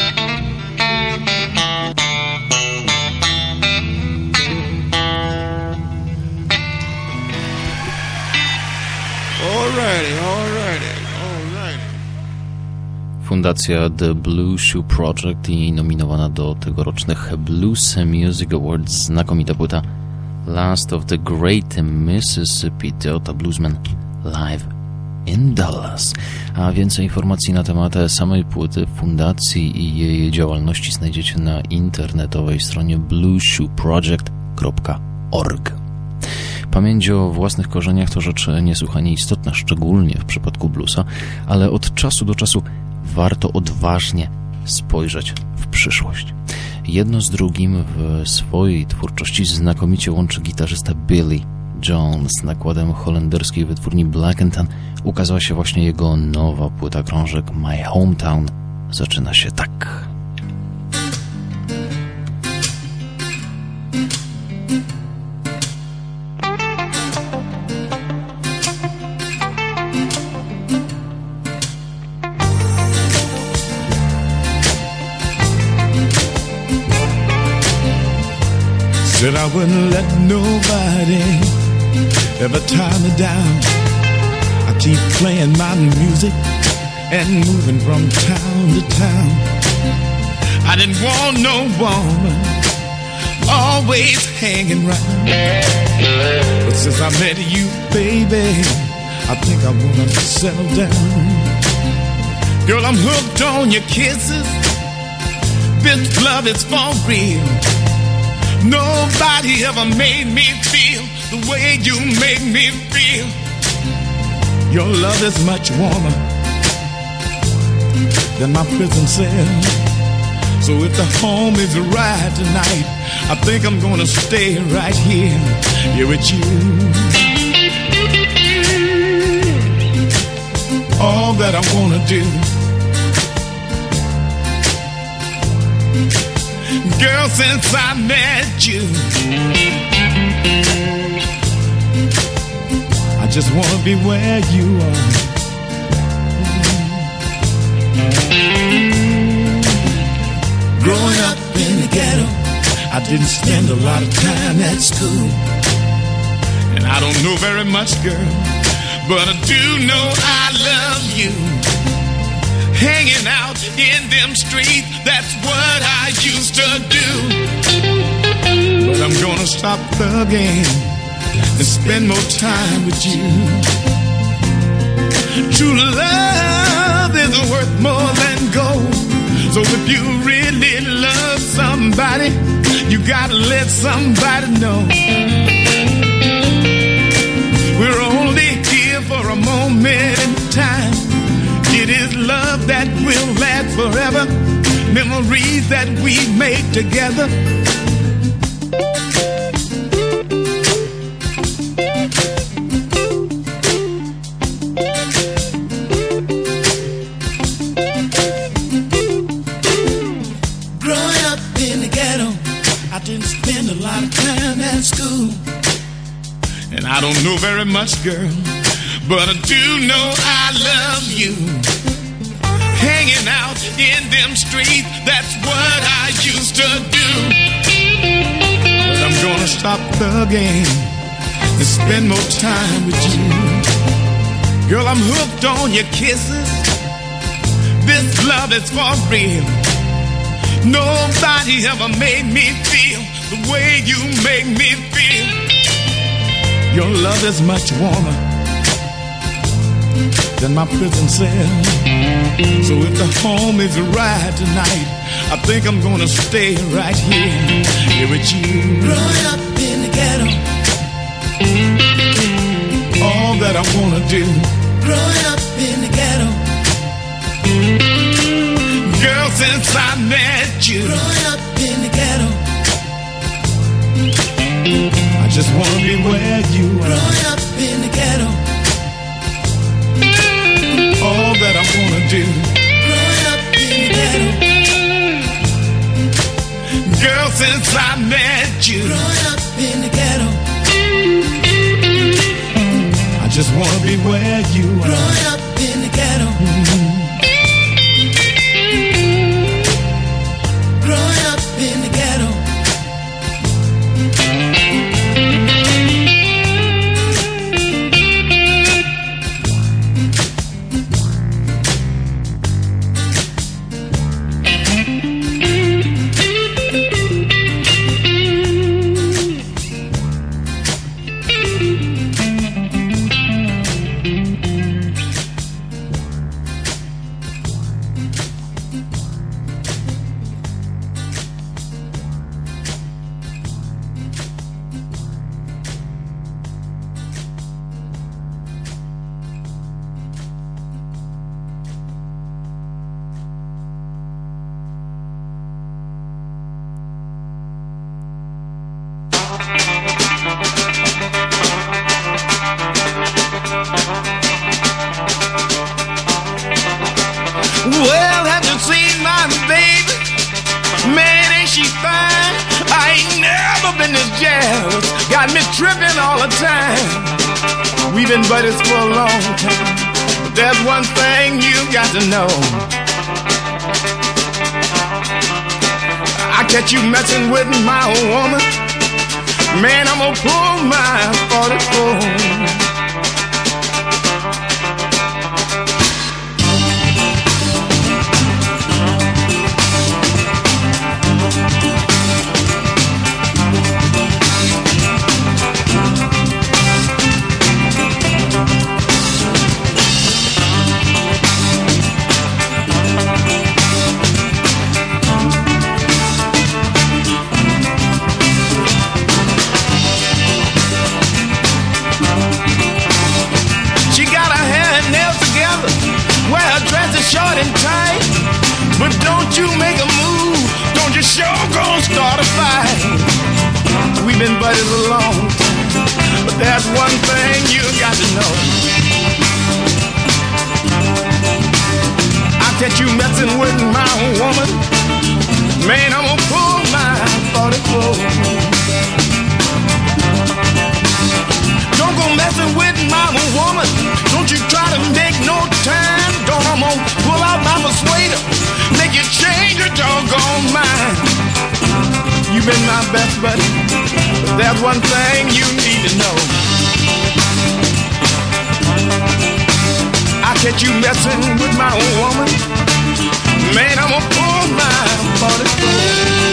All righty, all righty, all righty. Fundacja The Blue Shoe Project i nominowana do tegorocznych Blues Music Awards znakomita płyta Last of the Great Mississippi Delta Bluesmen Live in Dallas. A więcej informacji na temat samej płyty, fundacji i jej działalności znajdziecie na internetowej stronie blue shoe project kropka org. Pamięć o własnych korzeniach to rzecz niesłychanie istotna, szczególnie w przypadku bluesa, ale od czasu do czasu warto odważnie spojrzeć w przyszłość. Jedno z drugim w swojej twórczości znakomicie łączy gitarzysta Billy Jones. Nakładem holenderskiej wytwórni Black and Tan ukazała się właśnie jego nowa płyta krążek My Hometown. Zaczyna się tak. Said I wouldn't let nobody ever tie me down. I keep playing my music and moving from town to town. I didn't want no woman always hanging round. But since I met you, baby, I think I wanna settle down. Girl, I'm hooked on your kisses. This love is for real. Nobody ever made me feel the way you make me feel. Your love is much warmer than my prison cell. So if the home is right tonight, I think I'm gonna stay right here, here with you. All that I wanna do, girl, since I met you, I just wanna be where you are. Growing up in the ghetto, I didn't spend a lot of time at school, and I don't know very much, girl, but I do know I love you. Hanging out in them streets, that's what I used to do. But I'm gonna stop thugging and spend more time with you. True love is worth more than gold. So if you really love somebody, you gotta let somebody know. We're only here for a moment in time. It is love that will last forever, memories that we make together. Growing up in the ghetto, I didn't spend a lot of time at school, and I don't know very much, girl, but I do know I love you. Hanging out in them streets, that's what I used to do. But I'm gonna stop thugging and spend more time with you. Girl, I'm hooked on your kisses. This love is for real. Nobody ever made me feel the way you make me feel. Your love is much warmer than my prison cell. So if the home is right tonight, I think I'm gonna stay right here, here with you. Growing up in the ghetto, all that I wanna do. Growing up in the ghetto. since I met you. Growing up in the ghetto, I just wanna be where you are. growing up in the ghetto, All that I wanna do, growing up in the ghetto, girl, since I met you. growing up in the ghetto, I just wanna be where you are. growing up in the ghetto, growing up in the ghetto. Well, have you seen my baby? Man, ain't she fine? I ain't never been this jealous. Got me tripping all the time. We've been buddies for a long time, but there's one thing you got to know. I catch you messing with my woman, man, I'm gonna pull my forty-four. Short and tight, but don't you make a move, don't you sure gon' start a fight. We've been buddies a long time, but there's one thing you got to know. I catch you messing with my woman, man, I'm gonna pull my forty-four. Don't go messing with my woman, don't you try to make no time. Don't I'm gonna pull out my persuader, make you change your doggone mind. You've been my best buddy, but there's one thing you need to know. I catch you messing with my woman, man, I'm gonna pull my forty-four.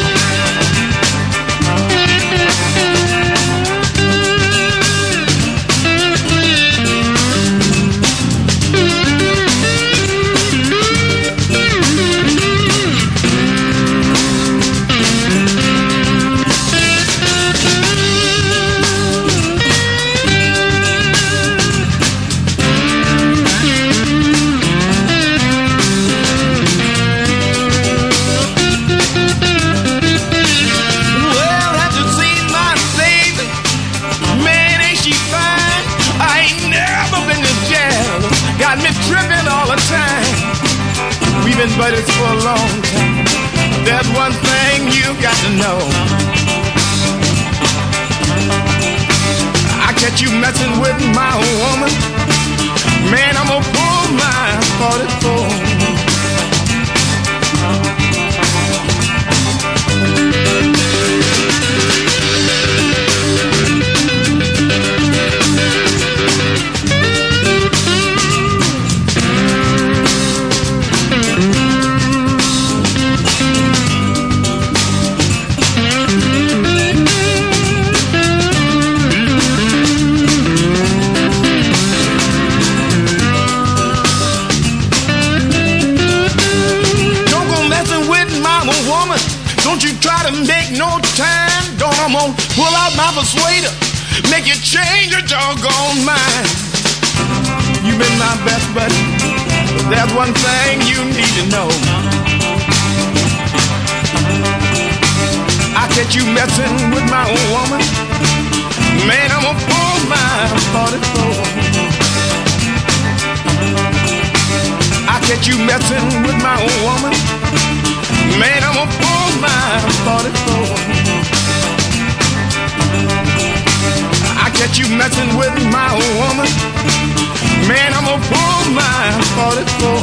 Been buddies for a long time. There's one thing you got to know. I catch you messing with my woman, man, I'm gonna pull my forty-four. Pull out my persuader, make you change your doggone mind. You've been my best buddy, but there's one thing you need to know. catch you messing with my own woman, man, I'm gonna pull my forty-four. I catch you messing with my own woman, man, I'm gonna pull my forty-four. I catch you messing with my own woman, man, I'm gonna pull my forty-four.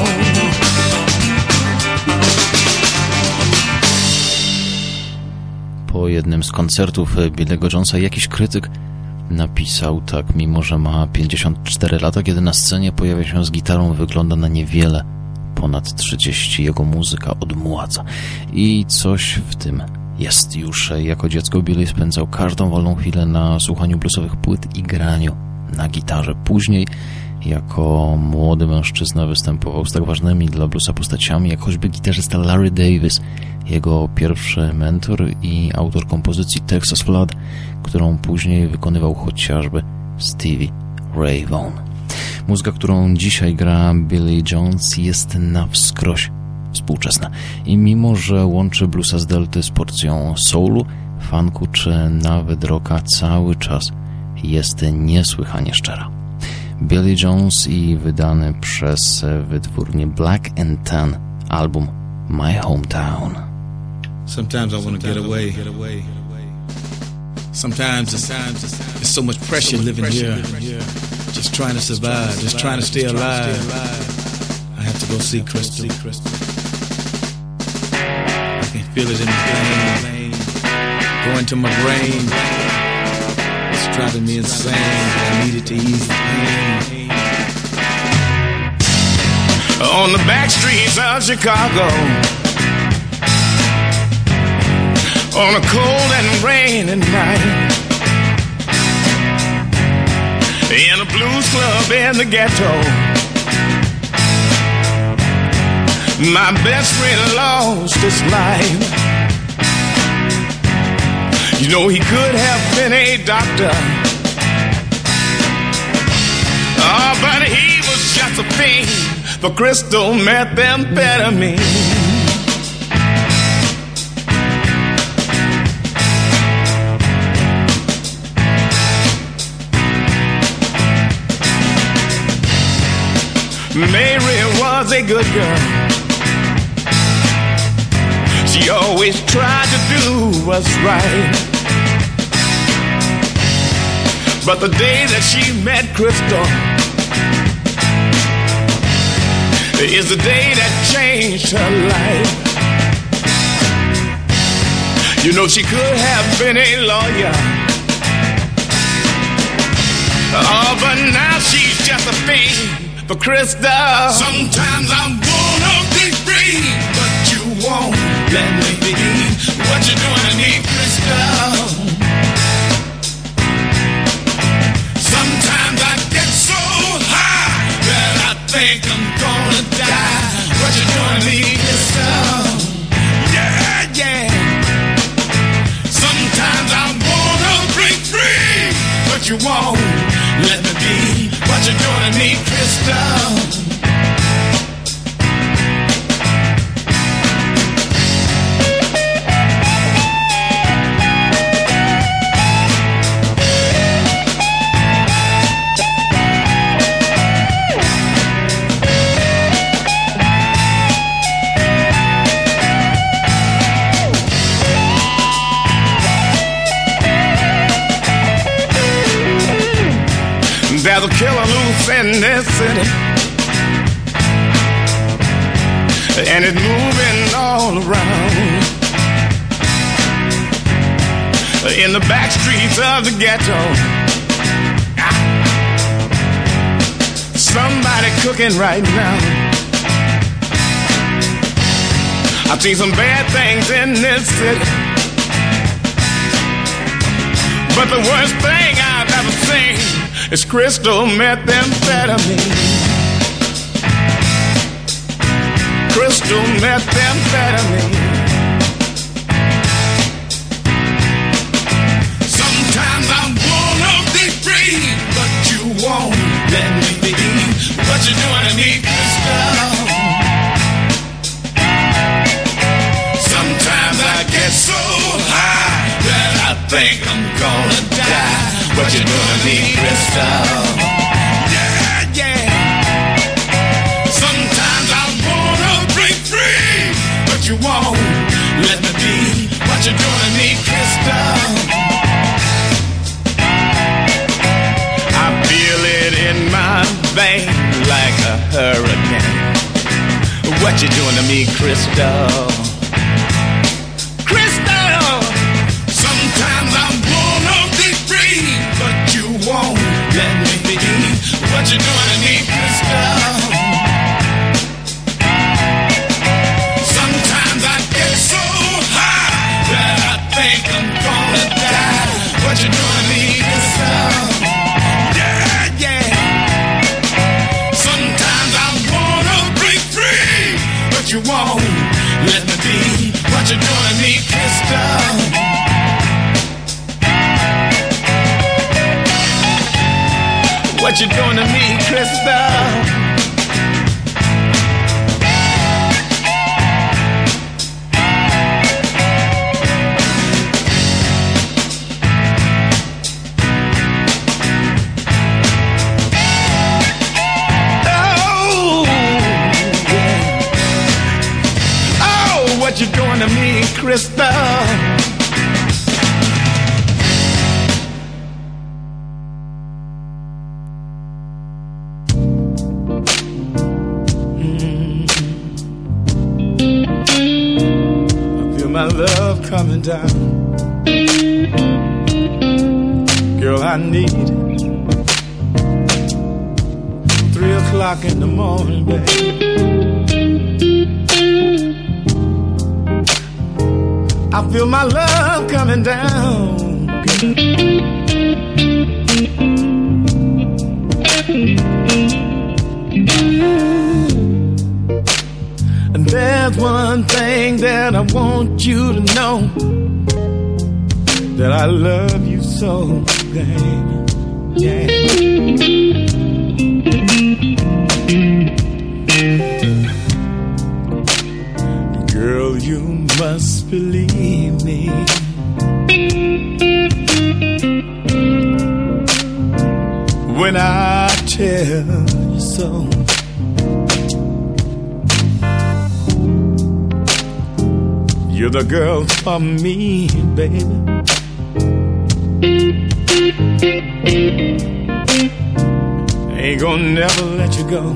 Po jednym z koncertów Billy'ego Jonesa jakiś krytyk napisał tak: mimo że ma pięćdziesiąt cztery lata, kiedy na scenie pojawia się z gitarą, wygląda na niewiele ponad trzydzieści. Jego muzyka odmładza. I coś w tym jest. Już jako dziecko Billy spędzał każdą wolną chwilę na słuchaniu bluesowych płyt i graniu na gitarze. Później jako młody mężczyzna występował z tak ważnymi dla bluesa postaciami jak choćby gitarzysta Larry Davis, jego pierwszy mentor i autor kompozycji Texas Flood, którą później wykonywał chociażby Stevie Ray Vaughan. Muzyka, którą dzisiaj gra Billy Jones, jest na wskroś współczesna i mimo że łączy bluesa z delty z porcją soulu, funku czy nawet rocka, cały czas jest niesłychanie szczera. Billy Jones i wydany przez wytwórnię Black and Tan album My Hometown. Sometimes I want to get away. Sometimes it's, it's so much pressure living here. Just trying to survive, just trying to stay alive. I have to go see Crystal. I can feel it in the vein, going to my brain. It's driving me insane. I need it to ease the pain. On the back streets of Chicago, on a cold and rainy night, in a blues club in the ghetto, my best friend lost his life. You know, he could have been a doctor, oh, but he was just a fiend for crystal methamphetamine. Mary was a good girl. She always tried to do what's right. But the day that she met Crystal is the day that changed her life. You know, she could have been a lawyer, oh, but now she's just a fiend for Crystal. Sometimes I wanna be free, but you won't let me be. What you doing? I need Crystal. Sometimes I get so high that I think I'm gonna die. What you doing? I need Crystal. Yeah, yeah. Sometimes I wanna break free, but you won't let me be. What you doing? I need Crystal. There's a killer loose in this city, and it's moving all around. In the back streets of the ghetto, somebody cooking right now. I've seen some bad things in this city, but the worst thing I've ever seen is crystal methamphetamine. Crystal methamphetamine. Sometimes I wanna be free, but you won't let me be. What you doing? I need crystal. Sometimes I get so high think I'm gonna die. What you doing to me, Crystal? Yeah, yeah. Sometimes I wanna break free, but you won't let me be. What you doing to me, Crystal? I feel it in my veins like a hurricane. What you doing to me, Crystal? Crystal! Sometimes I wanna be free, but you won't let me be. What you doing to me, Crystal? Sometimes I get so high that I think I'm gonna die. What you doing to me, Crystal? Yeah, yeah. Sometimes I wanna break free, but you won't let me be. What you doing to me, Crystal? What you doing to me, Crystal? What you doing to me, Crystal? Mm. I feel my love coming down. Girl, I need it. Three o'clock in the morning, baby. I feel my love coming down. And there's one thing that I want you to know, that I love you so, baby. Yeah. Girl, you must believe me when I tell you so. You're the girl for me, baby. Ain't gonna never let you go.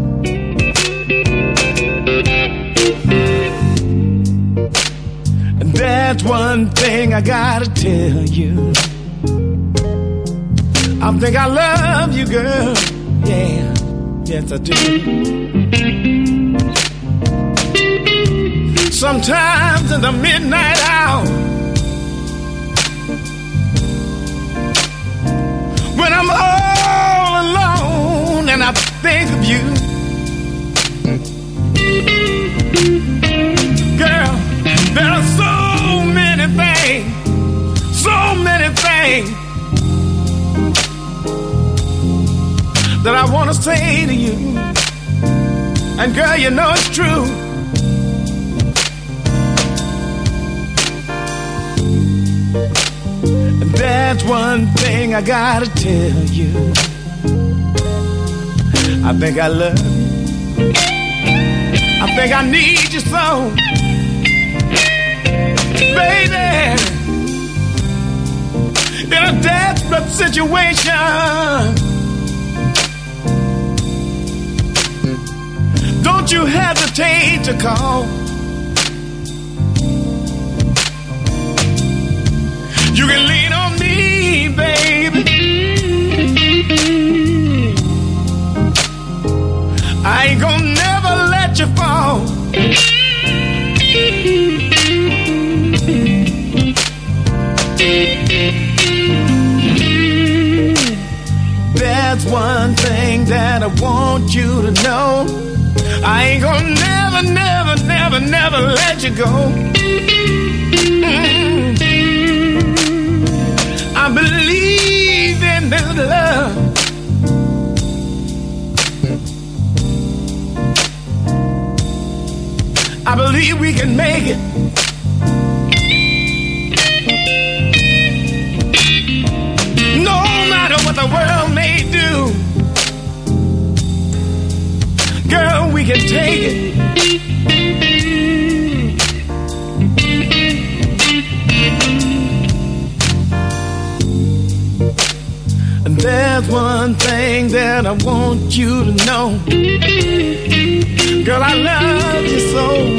That's one thing I gotta tell you. I think I love you, girl. Yeah, yes I do. Sometimes in the midnight hour, when I'm all alone and I think of you, girl, there are so many things, so many things that I want to say to you. And girl, you know it's true. And that's one thing I gotta tell you. I think I love you. I think I need you so. Baby, in a desperate situation, don't you hesitate to call. You can lean on me, baby. I ain't gonna never let you fall. That's one thing that I want you to know. I ain't gonna never, never, never, never let you go. Mm. I believe in this love. I believe we can make it. take it. And there's one thing that I want you to know. Girl, I love you so.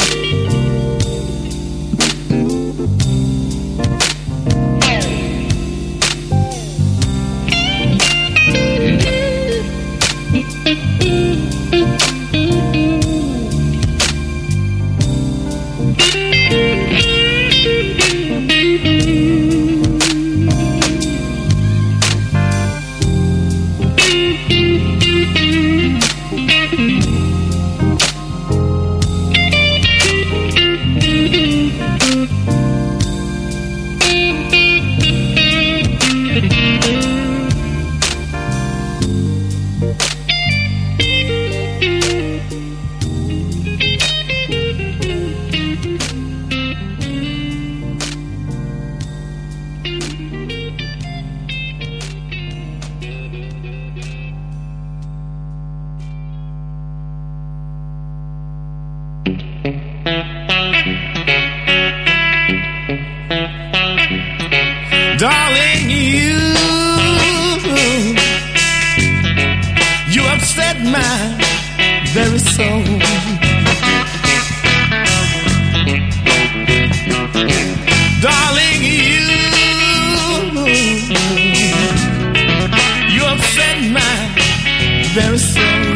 Darling, you, you upset my very soul. Darling, you, you upset my very soul.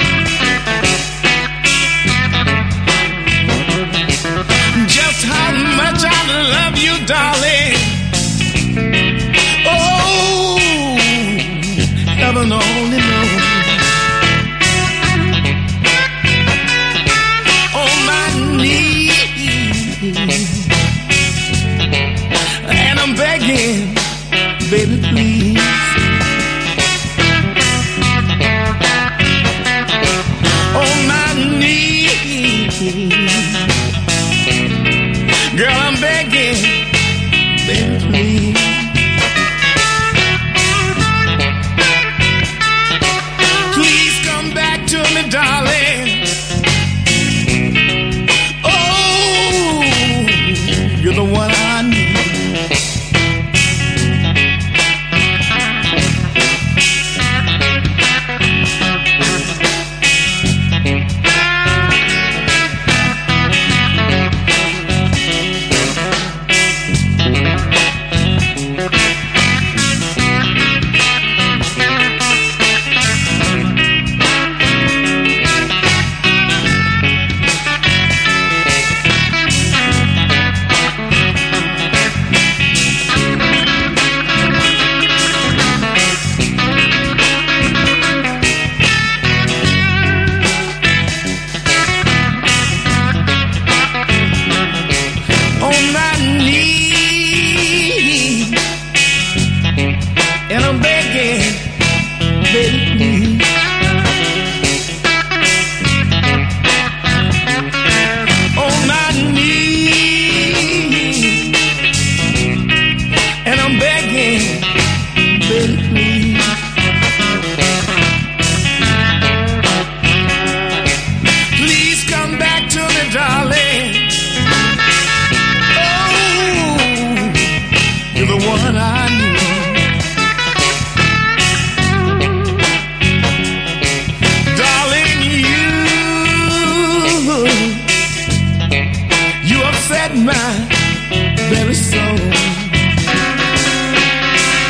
Just how much I love you, darling. Heaven only knows. On my knees, and I'm begging, baby, please. On my knees, girl, I'm begging, baby, please. Darling, oh, you're the one I need. My very soul.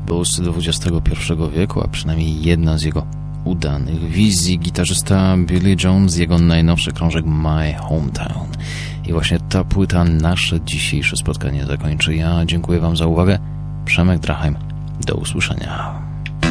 blues dwudziestego pierwszego wieku, a przynajmniej jedna z jego udanych wizji, gitarzysta Billy Jones, jego najnowszy krążek My Hometown. I właśnie ta płyta nasze dzisiejsze spotkanie zakończy. Ja dziękuję Wam za uwagę. Przemek Drachheim. Do usłyszenia.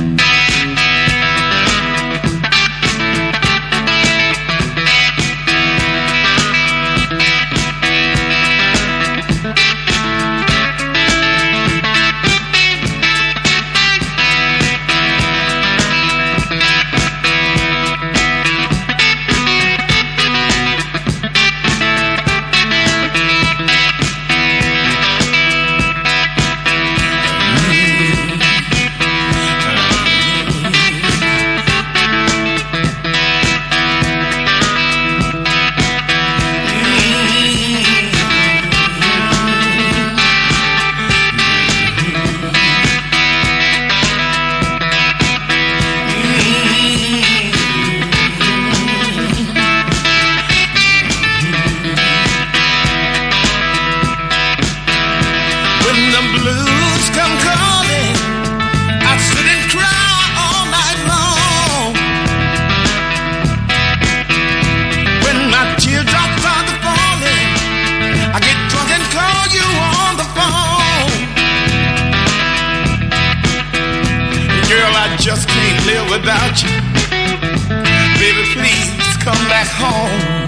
Without you, baby, please come back home.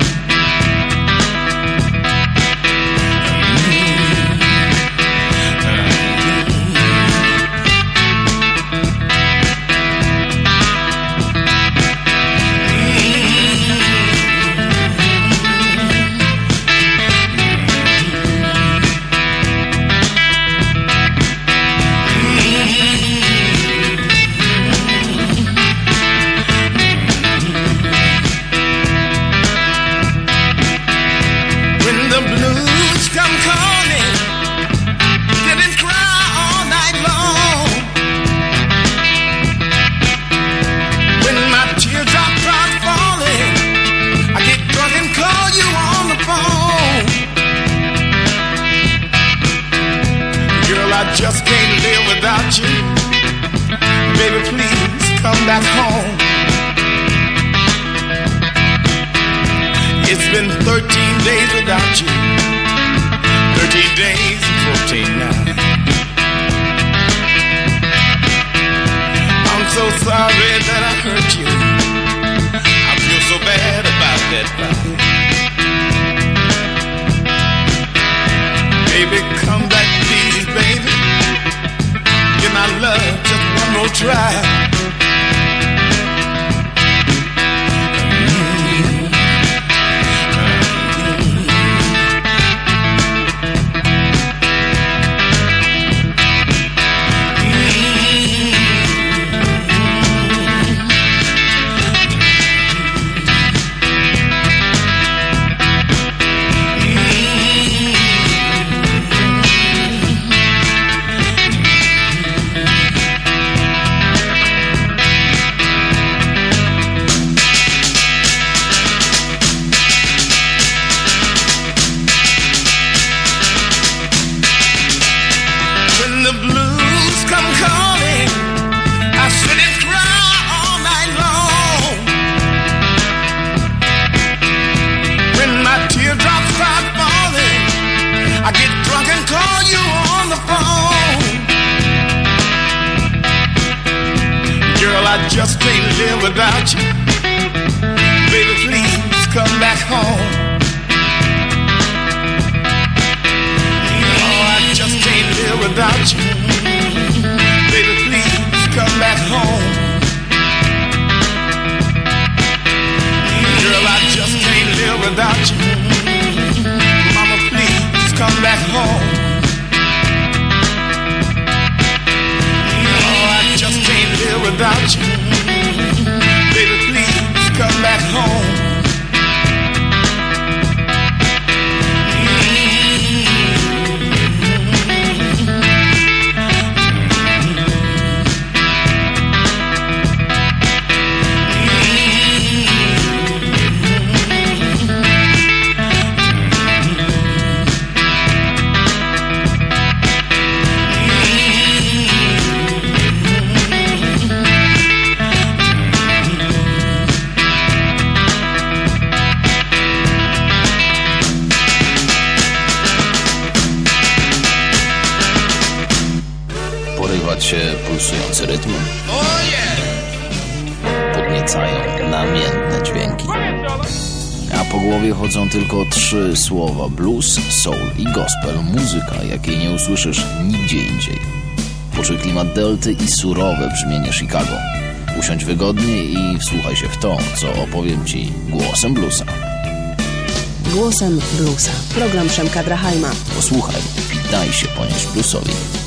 Just can't live without you. Baby, please come back home. It's been thirteen days without you. thirteen days and fourteen nights. I'm so sorry that I hurt you. I feel so bad about that fight. Baby, come back, please, baby. Give my love just one more try. Just can't live without you. Baby, please come back home. Oh, I just can't live without you. Baby, please come back home. Girl, I just can't live without you. Mama, please come back home. Oh, I just can't live without you. Baby, please come back home. cię pulsujące rytmy? Podniecają namiętne dźwięki. A po głowie chodzą tylko trzy słowa: blues, soul i gospel. Muzyka, jakiej nie usłyszysz nigdzie indziej. Poczuj klimat delty i surowe brzmienie Chicago. Usiądź wygodnie i wsłuchaj się w to, co opowiem ci głosem bluesa. Głosem bluesa. Program Przemka Drachajma. Posłuchaj i daj się ponieść bluesowi.